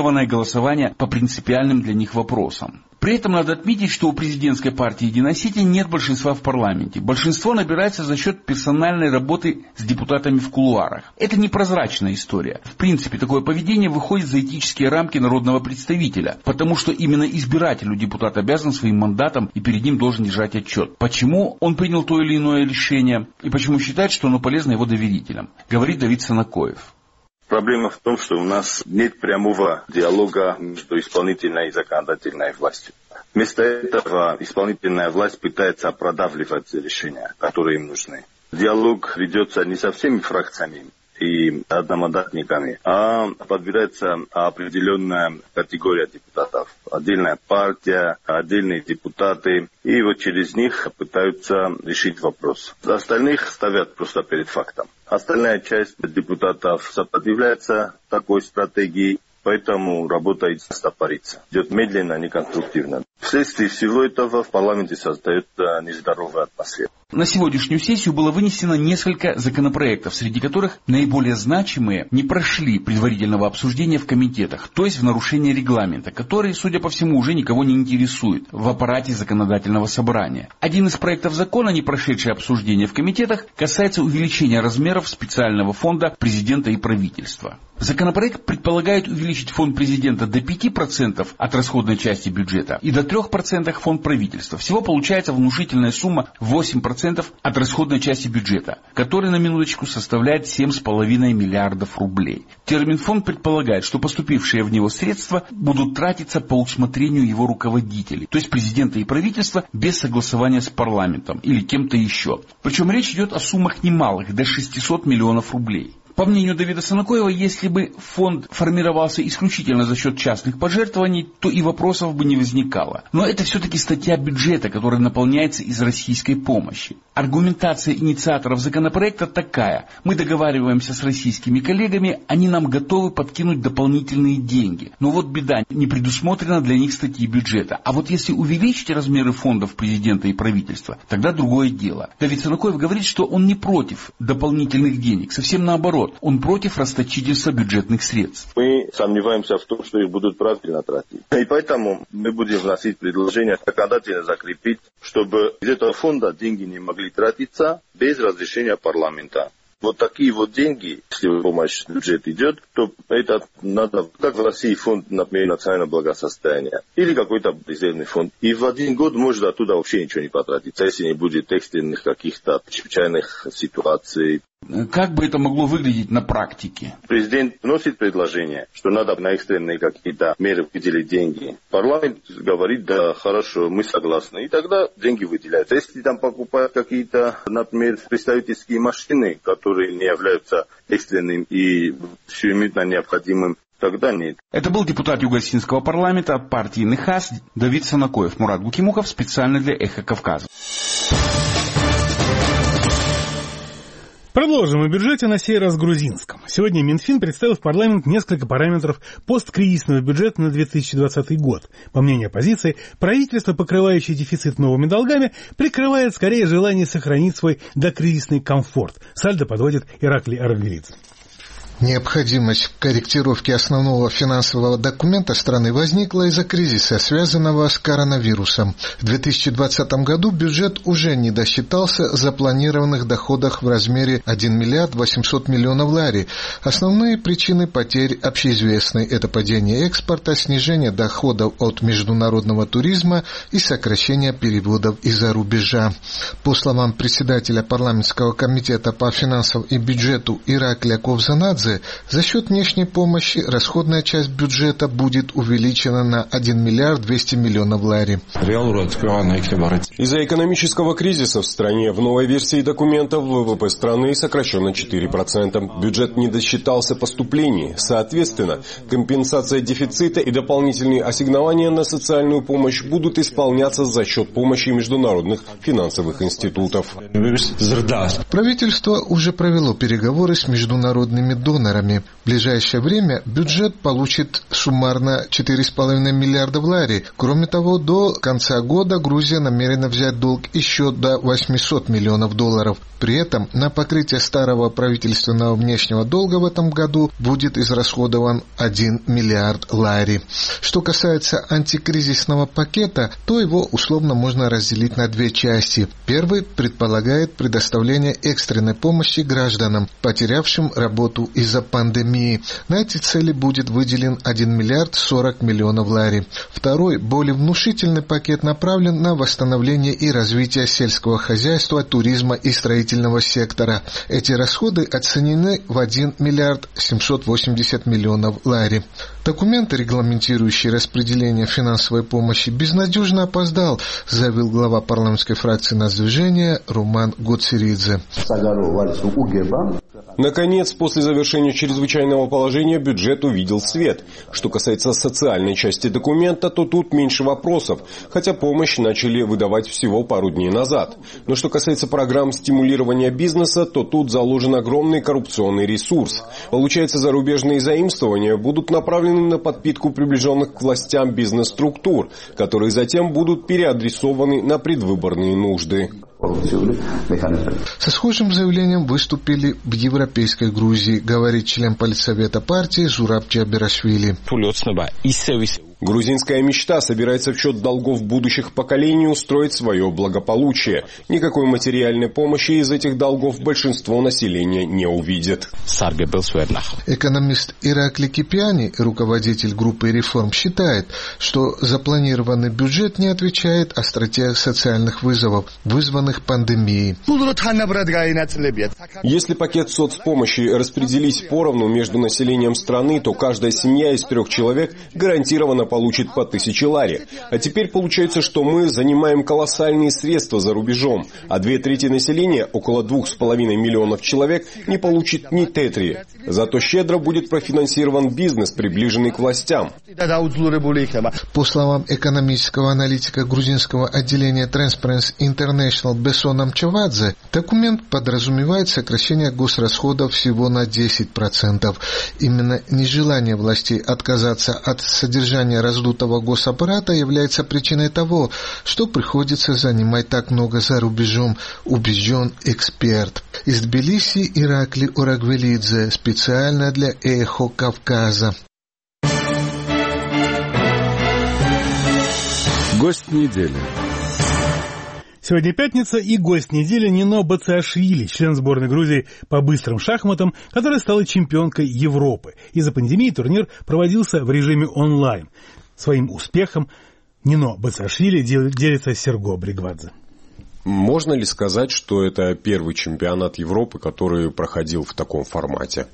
информированное голосование по принципиальным для них вопросам. При этом надо отметить, что у президентской партии «Единая Осетия» нет большинства в парламенте. Большинство набирается за счет персональной работы с депутатами в кулуарах. Это непрозрачная история. В принципе, такое поведение выходит за этические рамки народного представителя, потому что именно избирателю депутат обязан своим мандатом и перед ним должен держать отчет. Почему он принял то или иное решение и почему считает, что оно полезно его доверителям, говорит Давид Санакоев. Проблема в том, что у нас нет прямого диалога между исполнительной и законодательной властью. Вместо этого исполнительная власть пытается продавливать решения, которые им нужны. Диалог ведется не со всеми фракциями и одномандатниками, а подбирается определенная категория депутатов. Отдельная партия, отдельные депутаты, и вот через них пытаются решить вопрос. Остальных ставят просто перед фактом. Остальная часть депутатов сопротивляется такой стратегии, поэтому работа стопорится. Идет медленно, неконструктивно. Вследствие всего этого в парламенте создается нездоровая атмосфера. На сегодняшнюю сессию было вынесено несколько законопроектов, среди которых наиболее значимые не прошли предварительного обсуждения в комитетах, то есть в нарушение регламента, который, судя по всему, уже никого не интересует в аппарате законодательного собрания. Один из проектов закона, не прошедший обсуждение в комитетах, касается увеличения размеров специального фонда президента и правительства. Законопроект предполагает увеличить фонд президента до пяти процентов от расходной части бюджета и до трёх процентов фонд правительства. Всего получается внушительная сумма восемь процентов от расходной части бюджета, которая на минуточку составляет семь с половиной миллиардов рублей. Термин «фонд» предполагает, что поступившие в него средства будут тратиться по усмотрению его руководителей, то есть президента и правительства, без согласования с парламентом или кем-то еще. Причем речь идет о суммах немалых, до шестисот миллионов рублей. По мнению Давида Санакоева, если бы фонд формировался исключительно за счет частных пожертвований, то и вопросов бы не возникало. Но это все-таки статья бюджета, которая наполняется из российской помощи. Аргументация инициаторов законопроекта такая: мы договариваемся с российскими коллегами, они нам готовы подкинуть дополнительные деньги. Но вот беда, не предусмотрена для них статьи бюджета. А вот если увеличить размеры фондов президента и правительства, тогда другое дело. Давид Санакоев говорит, что он не против дополнительных денег, совсем наоборот. Он против расточительства бюджетных средств. Мы сомневаемся в том, что их будут правильно тратить. И поэтому мы будем вносить предложение законодательно закрепить, чтобы из этого фонда деньги не могли тратиться без разрешения парламента. Вот такие вот деньги, если помощь в бюджет идет, то это надо, как в России фонд, например, национального благосостояния, или какой-то резервный фонд. И в один год может оттуда вообще ничего не потратиться, если не будет экстренных каких-то чрезвычайных ситуаций. Как бы это могло выглядеть на практике? Президент вносит предложение, что надо на экстренные какие-то меры выделить деньги. Парламент говорит: да, хорошо, мы согласны. И тогда деньги выделяются. Если там покупают какие-то, например, представительские машины, которые не являются экстренным и сиюминутно необходимым, тогда нет. Это был депутат Юго-Осетинского парламента от партии НХАС Давид Санакоев. Мурат Гукимухов специально для «Эхо Кавказа». Продолжим о бюджете, на сей раз грузинском. Сегодня Минфин представил в парламент несколько параметров посткризисного бюджета на две тысячи двадцатый год. По мнению оппозиции, правительство, покрывающее дефицит новыми долгами, прикрывает скорее желание сохранить свой докризисный комфорт. Сальдо подводит Ираклий Арангелидзе. Необходимость корректировки основного финансового документа страны возникла из-за кризиса, связанного с коронавирусом. В две тысячи двадцатом году бюджет уже не досчитался запланированных доходов в размере один миллиард восемьсот миллионов лари. Основные причины потерь общеизвестны. Это падение экспорта, снижение доходов от международного туризма и сокращение переводов из-за рубежа. По словам председателя парламентского комитета по финансам и бюджету Ираклия Ковзанадзе, за счет внешней помощи расходная часть бюджета будет увеличена на один миллиард двести миллионов лари. Из-за экономического кризиса в стране в новой версии документов ВВП страны сокращен на четыре процента. Бюджет не досчитался поступлений. Соответственно, компенсация дефицита и дополнительные ассигнования на социальную помощь будут исполняться за счет помощи международных финансовых институтов. Правительство уже провело переговоры с международными донорами донорами. В ближайшее время бюджет получит суммарно четыре с половиной миллиарда лари. Кроме того, до конца года Грузия намерена взять долг еще до восемьсот миллионов долларов. При этом на покрытие старого правительственного внешнего долга в этом году будет израсходован один миллиард лари. Что касается антикризисного пакета, то его условно можно разделить на две части. Первый предполагает предоставление экстренной помощи гражданам, потерявшим работу из-за пандемии. На эти цели будет выделен один миллиард сорок миллионов лари. Второй, более внушительный пакет направлен на восстановление и развитие сельского хозяйства, туризма и строительства сектора. Эти расходы оценены в один миллиард семьсот восемьдесят миллионов лари. Документ, регламентирующий распределение финансовой помощи, безнадежно опоздал, заявил глава парламентской фракции Нацдвижения Руман Гоцеридзе. Наконец, после завершения чрезвычайного положения бюджет увидел свет. Что касается социальной части документа, то тут меньше вопросов, хотя помощь начали выдавать всего пару дней назад. Но что касается программ стимулирования бизнеса, то тут заложен огромный коррупционный ресурс. Получается, зарубежные заимствования будут направлены на подпитку приближенных к властям бизнес-структур, которые затем будут переадресованы на предвыборные нужды. Со схожим заявлением выступили в Европейской Грузии, говорит член Политсовета партии Зураб Джабирашвили. Грузинская мечта собирается в счет долгов будущих поколений устроить свое благополучие. Никакой материальной помощи из этих долгов большинство населения не увидит. Экономист Иракли Кипиани, руководитель группы реформ, считает, что запланированный бюджет не отвечает остроте социальных вызовов, вызванных пандемией. Если пакет соцпомощи распределить поровну между населением страны, то каждая семья из трех человек гарантированно получит по тысяче лари. А теперь получается, что мы занимаем колоссальные средства за рубежом, а две трети населения, около двух с половиной миллионов человек, не получит ни тетри. Зато щедро будет профинансирован бизнес, приближенный к властям. По словам экономического аналитика грузинского отделения Transparency International Бесона Мчавадзе, документ подразумевает сокращение госрасходов всего на десять процентов. Именно нежелание властей отказаться от содержания раздутого госаппарата является причиной того, что приходится занимать так много за рубежом, убежден эксперт. Из Тбилиси Иракли Орагвелидзе, специально для Эхо Кавказа. Гость недели. Сегодня пятница, и гость недели Нино Бациашвили, член сборной Грузии по быстрым шахматам, которая стала чемпионкой Европы. Из-за пандемии турнир проводился в режиме онлайн. Своим успехом Нино Бациашвили делится Серго Бригвадзе. Можно ли сказать, что это первый чемпионат Европы, который проходил в таком формате?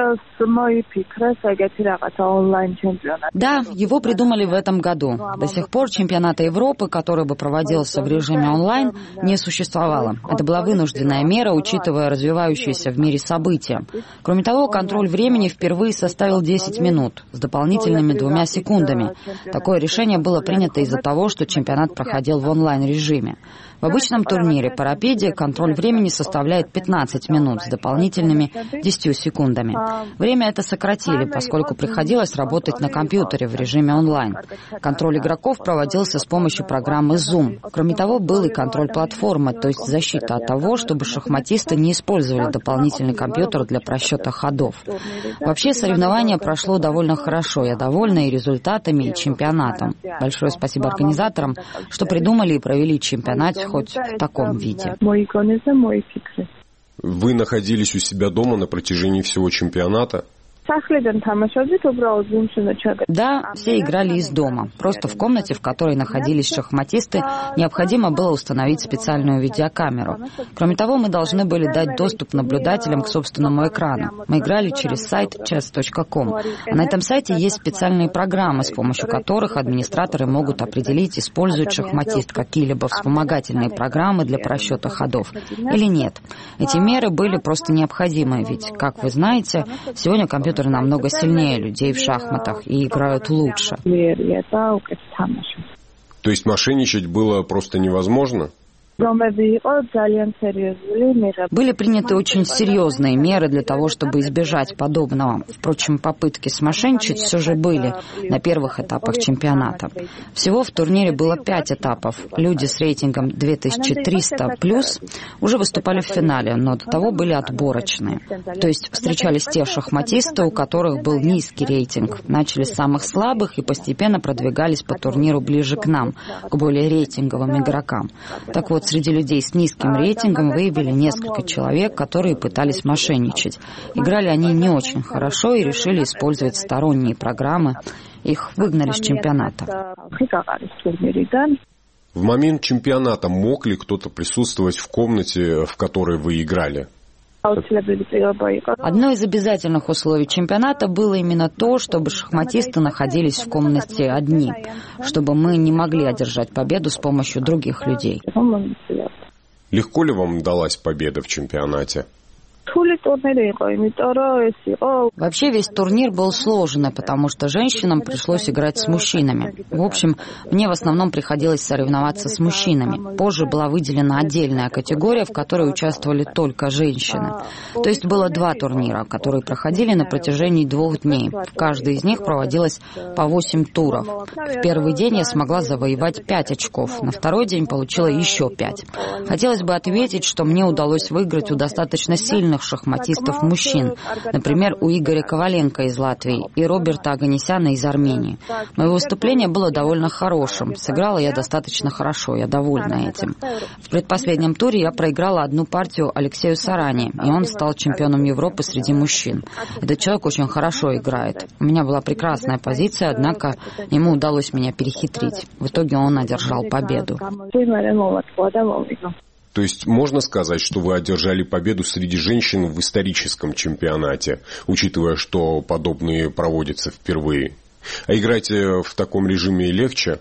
Да, его придумали в этом году. До сих пор чемпионата Европы, который бы проводился в режиме онлайн, не существовало. Это была вынужденная мера, учитывая развивающиеся в мире события. Кроме того, контроль времени впервые составил десять минут, с дополнительными двумя секундами. Такое решение было принято из-за того, что чемпионат проходил в онлайн-режиме. В обычном турнире по рапиде контроль времени составляет пятнадцать минут с дополнительными десятью секундами. Время это сократили, поскольку приходилось работать на компьютере в режиме онлайн. Контроль игроков проводился с помощью программы Zoom. Кроме того, был и контроль платформы, то есть защита от того, чтобы шахматисты не использовали дополнительный компьютер для просчета ходов. Вообще, соревнование прошло довольно хорошо. Я довольна и результатами, и чемпионатом. Большое спасибо организаторам, что придумали и провели чемпионат хоть в таком виде. Вы находились у себя дома на протяжении всего чемпионата? Да, все играли из дома. Просто в комнате, в которой находились шахматисты, необходимо было установить специальную видеокамеру. Кроме того, мы должны были дать доступ наблюдателям к собственному экрану. Мы играли через сайт чес точка ком. А на этом сайте есть специальные программы, с помощью которых администраторы могут определить, использует шахматист какие-либо вспомогательные программы для просчета ходов или нет. Эти меры были просто необходимы, ведь, как вы знаете, сегодня компьютер намного сильнее людей в шахматах и играют лучше. То есть мошенничать было просто невозможно? Были приняты очень серьезные меры для того, чтобы избежать подобного. Впрочем, попытки смошенничать все же были на первых этапах чемпионата. Всего в турнире было пять этапов. Люди с рейтингом две тысячи триста плюс уже выступали в финале, но до того были отборочные. То есть встречались те шахматисты, у которых был низкий рейтинг. Начали с самых слабых и постепенно продвигались по турниру ближе к нам, к более рейтинговым игрокам. Так вот, среди людей с низким рейтингом выявили несколько человек, которые пытались мошенничать. Играли они не очень хорошо и решили использовать сторонние программы. Их выгнали с чемпионата. В момент чемпионата мог ли кто-то присутствовать в комнате, в которой вы играли? Одно из обязательных условий чемпионата было именно то, чтобы шахматисты находились в комнате одни, чтобы мы не могли одержать победу с помощью других людей. Легко ли вам далась победа в чемпионате? Вообще весь турнир был сложный, потому что женщинам пришлось играть с мужчинами. В общем, мне в основном приходилось соревноваться с мужчинами. Позже была выделена отдельная категория, в которой участвовали только женщины. То есть было два турнира, которые проходили на протяжении двух дней. В каждый из них проводилось по восемь туров. В первый день я смогла завоевать пять очков, на второй день получила еще пять. Хотелось бы отметить, что мне удалось выиграть у достаточно сильных шахматистов мужчин, например, у Игоря Коваленко из Латвии и Роберта Оганесяна из Армении. Мое выступление было довольно хорошим, сыграла я достаточно хорошо, я довольна этим. В предпоследнем туре я проиграла одну партию Алексею Саране, и он стал чемпионом Европы среди мужчин. Этот человек очень хорошо играет. У меня была прекрасная позиция, однако ему удалось меня перехитрить. В итоге он одержал победу. То есть можно сказать, что вы одержали победу среди женщин в историческом чемпионате, учитывая, что подобные проводятся впервые. А играть в таком режиме легче?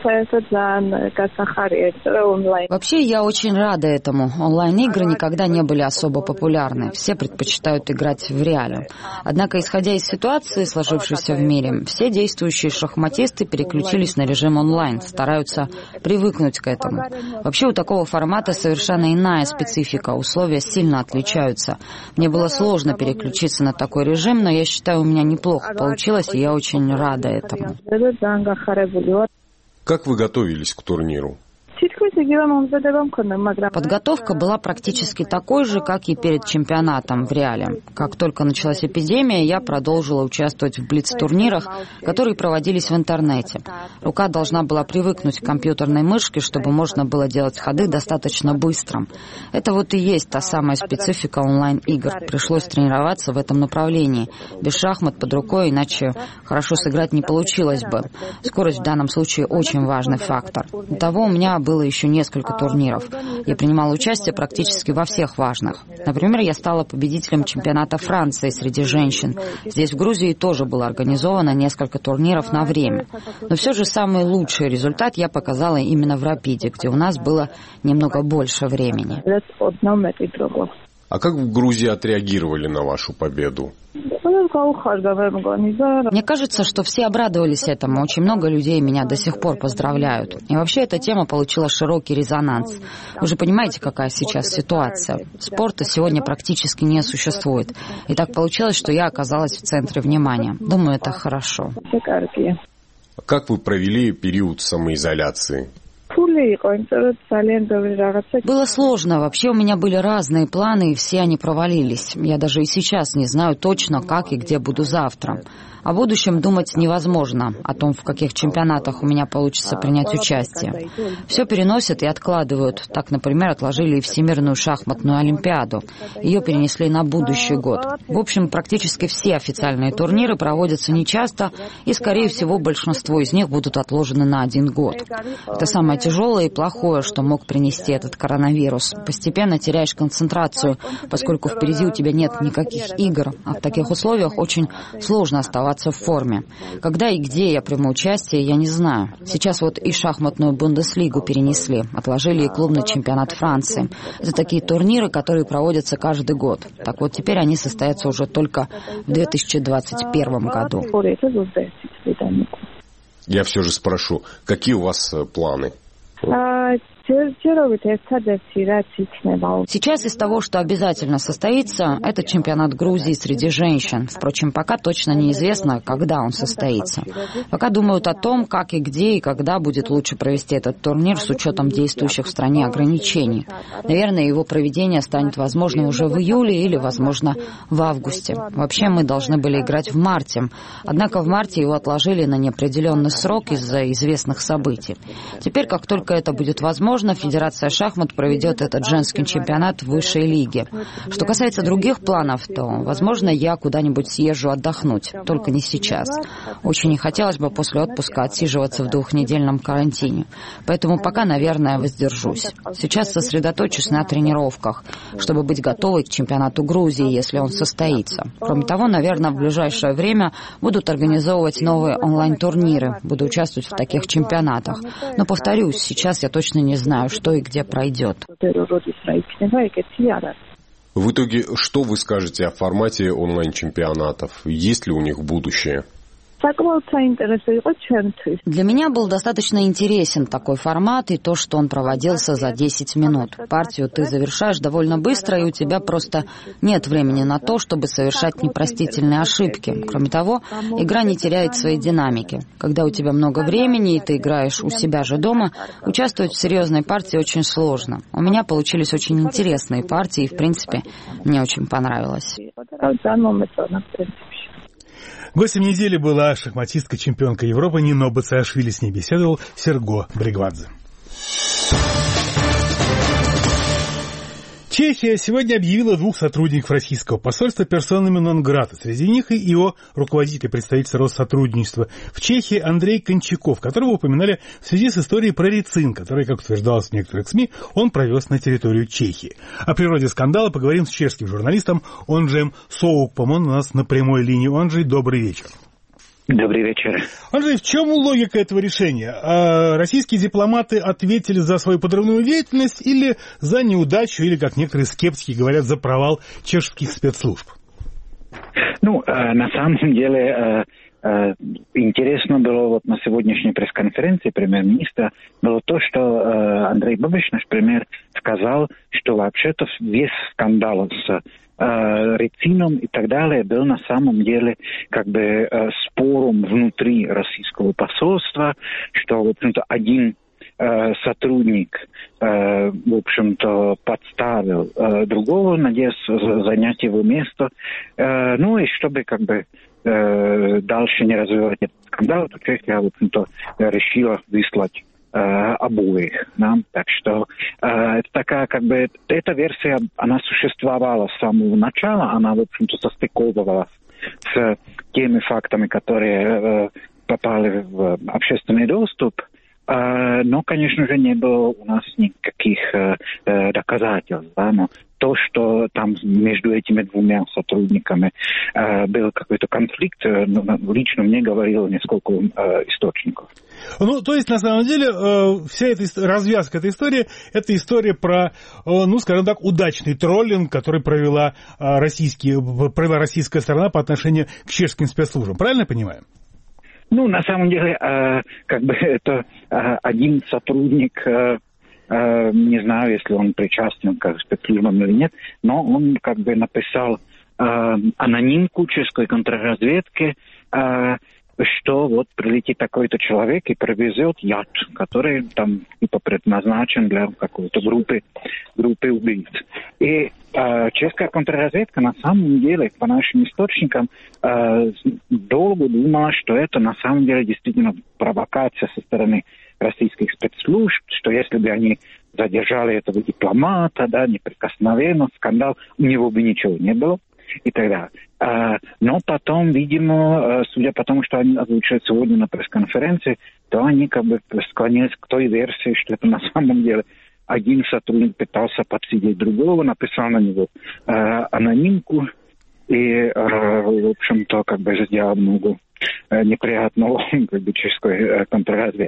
Вообще, я очень рада этому. Онлайн-игры никогда не были особо популярны. Все предпочитают играть в реале. Однако, исходя из ситуации, сложившейся в мире, все действующие шахматисты переключились на режим онлайн, стараются привыкнуть к этому. Вообще, у такого формата совершенно иная специфика, условия сильно отличаются. Мне было сложно переключиться на такой режим, но я считаю, у меня неплохо получилось, и я очень рада этому. Как вы готовились к турниру? Подготовка была практически такой же, как и перед чемпионатом в реале. Как только началась эпидемия, я продолжила участвовать в блиц-турнирах, которые проводились в интернете. Рука должна была привыкнуть к компьютерной мышке, чтобы можно было делать ходы достаточно быстро. Это вот и есть та самая специфика онлайн-игр. Пришлось тренироваться в этом направлении. Без шахмат под рукой, иначе хорошо сыграть не получилось бы. Скорость в данном случае очень важный фактор. До того у меня было еще несколько турниров. Я принимала участие практически во всех важных. Например, я стала победителем чемпионата Франции среди женщин. Здесь, в Грузии, тоже было организовано несколько турниров на время. Но все же самый лучший результат я показала именно в Рапиде, где у нас было немного больше времени. А как в Грузии отреагировали на вашу победу? Мне кажется, что все обрадовались этому. Очень много людей меня до сих пор поздравляют. И вообще эта тема получила широкий резонанс. Вы же понимаете, какая сейчас ситуация. Спорта сегодня практически не существует. И так получилось, что я оказалась в центре внимания. Думаю, это хорошо. Как вы провели период самоизоляции? Было сложно. Вообще у меня были разные планы, и все они провалились. Я даже и сейчас не знаю точно, как и где буду завтра. О будущем думать невозможно, о том, в каких чемпионатах у меня получится принять участие. Все переносят и откладывают. Так, например, отложили и Всемирную шахматную олимпиаду. Ее перенесли на будущий год. В общем, практически все официальные турниры проводятся нечасто, и, скорее всего, большинство из них будут отложены на один год. Это самое тяжелое и плохое, что мог принести этот коронавирус. Постепенно теряешь концентрацию, поскольку впереди у тебя нет никаких игр, а в таких условиях очень сложно оставаться в форме. Когда и где я приму участие, я не знаю. Сейчас вот и шахматную Бундеслигу перенесли, отложили и клубный чемпионат Франции. Это такие турниры, которые проводятся каждый год. Так вот, теперь они состоятся уже только в две тысячи двадцать первом году. Я все же спрошу, какие у вас планы? Сейчас из того, что обязательно состоится, это чемпионат Грузии среди женщин. Впрочем, пока точно неизвестно, когда он состоится. Пока думают о том, как и где и когда будет лучше провести этот турнир с учетом действующих в стране ограничений. Наверное, его проведение станет возможным уже в июле или, возможно, в августе. Вообще мы должны были играть в марте. Однако в марте его отложили на неопределенный срок из-за известных событий. Теперь, как только это будет возможно, Федерация шахмат проведет этот женский чемпионат в высшей лиге. Что касается других планов, то, возможно, я куда-нибудь съезжу отдохнуть, только не сейчас. Очень не хотелось бы после отпуска отсиживаться в двухнедельном карантине. Поэтому пока, наверное, воздержусь. Сейчас сосредоточусь на тренировках, чтобы быть готовой к чемпионату Грузии, если он состоится. Кроме того, наверное, в ближайшее время будут организовывать новые онлайн-турниры. Буду участвовать в таких чемпионатах. Но, повторюсь, сейчас я точно не знаю, что и где пройдет. В итоге, что вы скажете о формате онлайн-чемпионатов? Есть ли у них будущее? Для меня был достаточно интересен такой формат и то, что он проводился за десять минут. Партию ты завершаешь довольно быстро, и у тебя просто нет времени на то, чтобы совершать непростительные ошибки. Кроме того, игра не теряет своей динамики. Когда у тебя много времени, и ты играешь у себя же дома, участвовать в серьезной партии очень сложно. У меня получились очень интересные партии, и, в принципе, мне очень понравилось. Гостем недели была шахматистка-чемпионка Европы Нино Бациашвили. С ней беседовал Серго Бригвадзе. Чехия сегодня объявила двух сотрудников российского посольства персонами нон-грата. Среди них и ИО, руководитель представительства Россотрудничества в Чехии Андрей Кончаков, которого упоминали в связи с историей про рицин, который, как утверждалось в некоторых СМИ, он провез на территорию Чехии. О природе скандала поговорим с чешским журналистом Онджеем Соукпом. Он у нас на прямой линии. Онджей, добрый вечер. Добрый вечер. Андрей, в чем логика этого решения? А российские дипломаты ответили за свою подрывную деятельность или за неудачу, или, как некоторые скептики говорят, за провал чешских спецслужб? Ну, на самом деле, интересно было вот на сегодняшней пресс-конференции премьер-министра было то, что Андрей Бабич, наш премьер, сказал, что вообще-то весь скандал с рецином и так далее был на самом деле как бы спором внутри российского посольства, что, в общем-то, один сотрудник, в общем-то, подставил другого, надеясь занять его место. Ну и чтобы как бы дальше не развивать этот скандал, то Чехия, в общем-то, решила выслать обоих, да? Так что э, это такая, как бы, эта версия, она существовала с самого начала, она, в общем-то, состыковывалась с теми фактами, которые э, попали в общественный доступ, э, но, конечно же, не было у нас никаких э, доказательств, да? Но то, что там между этими двумя сотрудниками э, был какой-то конфликт, э, лично мне говорило несколько э, источников. Ну, то есть, на самом деле, э, вся эта развязка этой истории, это история про, э, ну, скажем так, удачный троллинг, который провела, э, российские, провела российская сторона по отношению к чешским спецслужбам. Правильно я понимаю? Ну, на самом деле, э, как бы это э, один сотрудник... Э, не знаю, если он причастен к спецслужбам или нет, но он как бы написал э, анонимку чешской контрразведки, э, что вот прилетит такой-то человек и привезет яд, который там типа предназначен для какой-то группы, группы убийц. И э, чешская контрразведка на самом деле, по нашим источникам, э, долго думала, что это на самом деле действительно провокация со стороны российских спецслужб, что если бы они задержали этого дипломата, да, неприкосновенно, скандал, у него бы ничего не было и так далее. А, но потом, видимо, судя по тому, что они озвучивают сегодня на пресс-конференции, то они как бы склонились к той версии, что это на самом деле один сотрудник пытался подсидеть другого, написал на него а, анонимку и, а, в общем-то, как бы сделал много неприятного как бы чешской контрразведки.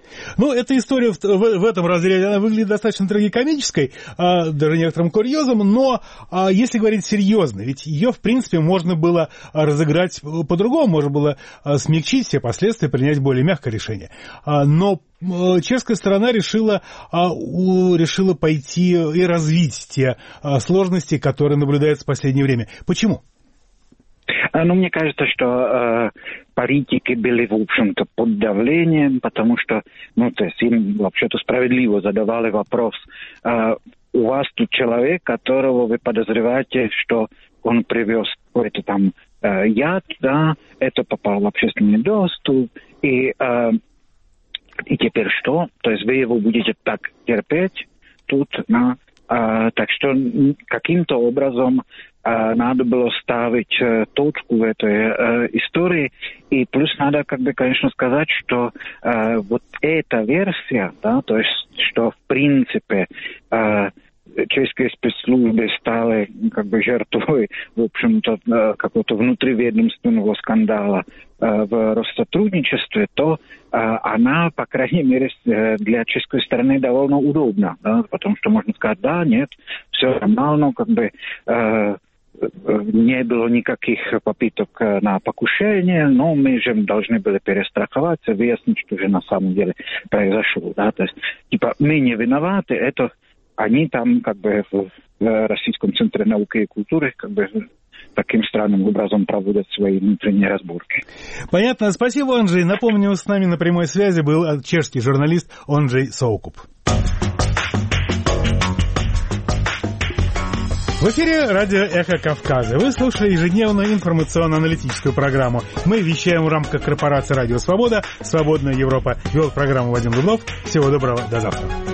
Ну, эта история в, в, в этом разрезе, она выглядит достаточно трагикомической, а, даже некоторым курьезом, но а, если говорить серьезно, ведь ее, в принципе, можно было разыграть по-другому, можно было а, смягчить все последствия, принять более мягкое решение. А, но а, чешская сторона решила, а, у, решила пойти и развить те а, сложности, которые наблюдаются в последнее время. Почему? Ну, мне кажется, что э, политики были, в общем-то, под давлением, потому что, ну, то есть им вообще-то справедливо задавали вопрос, э, у вас тут человек, которого вы подозреваете, что он привез какой-то там э, яд, да, это попало в общественный доступ, и, э, и теперь что? То есть вы его будете так терпеть тут, на... Uh, так что каким-то образом uh, надо было ставить uh, точку в этой uh, истории. И плюс надо, как бы, конечно, сказать, что uh, вот эта версия, да, то есть, что в принципе uh, чешские спецслужбы стали как бы жертвой, в общем-то, uh, какого-то внутриведомственного скандала uh, в Россотрудничестве, то uh, она, по крайней мере, для чешской стороны довольно удобна, да, потому что можно сказать, да, нет, все нормально, как бы uh, не было никаких попыток на покушение, но мы же должны были перестраховаться, выяснить, что же на самом деле произошло, да, то есть, типа, мы не виноваты, это они там, как бы, в Российском центре науки и культуры, как бы, таким странным образом проводят свои внутренние разборки. Понятно. Спасибо, Онджей. Напомню, с нами на прямой связи был чешский журналист Онджей Соукуп. В эфире радио «Эхо Кавказа». Вы слушали ежедневную информационно-аналитическую программу. Мы вещаем в рамках корпорации «Радио Свобода». «Свободная Европа». Вел программу Вадим Дубнов. Всего доброго. До завтра.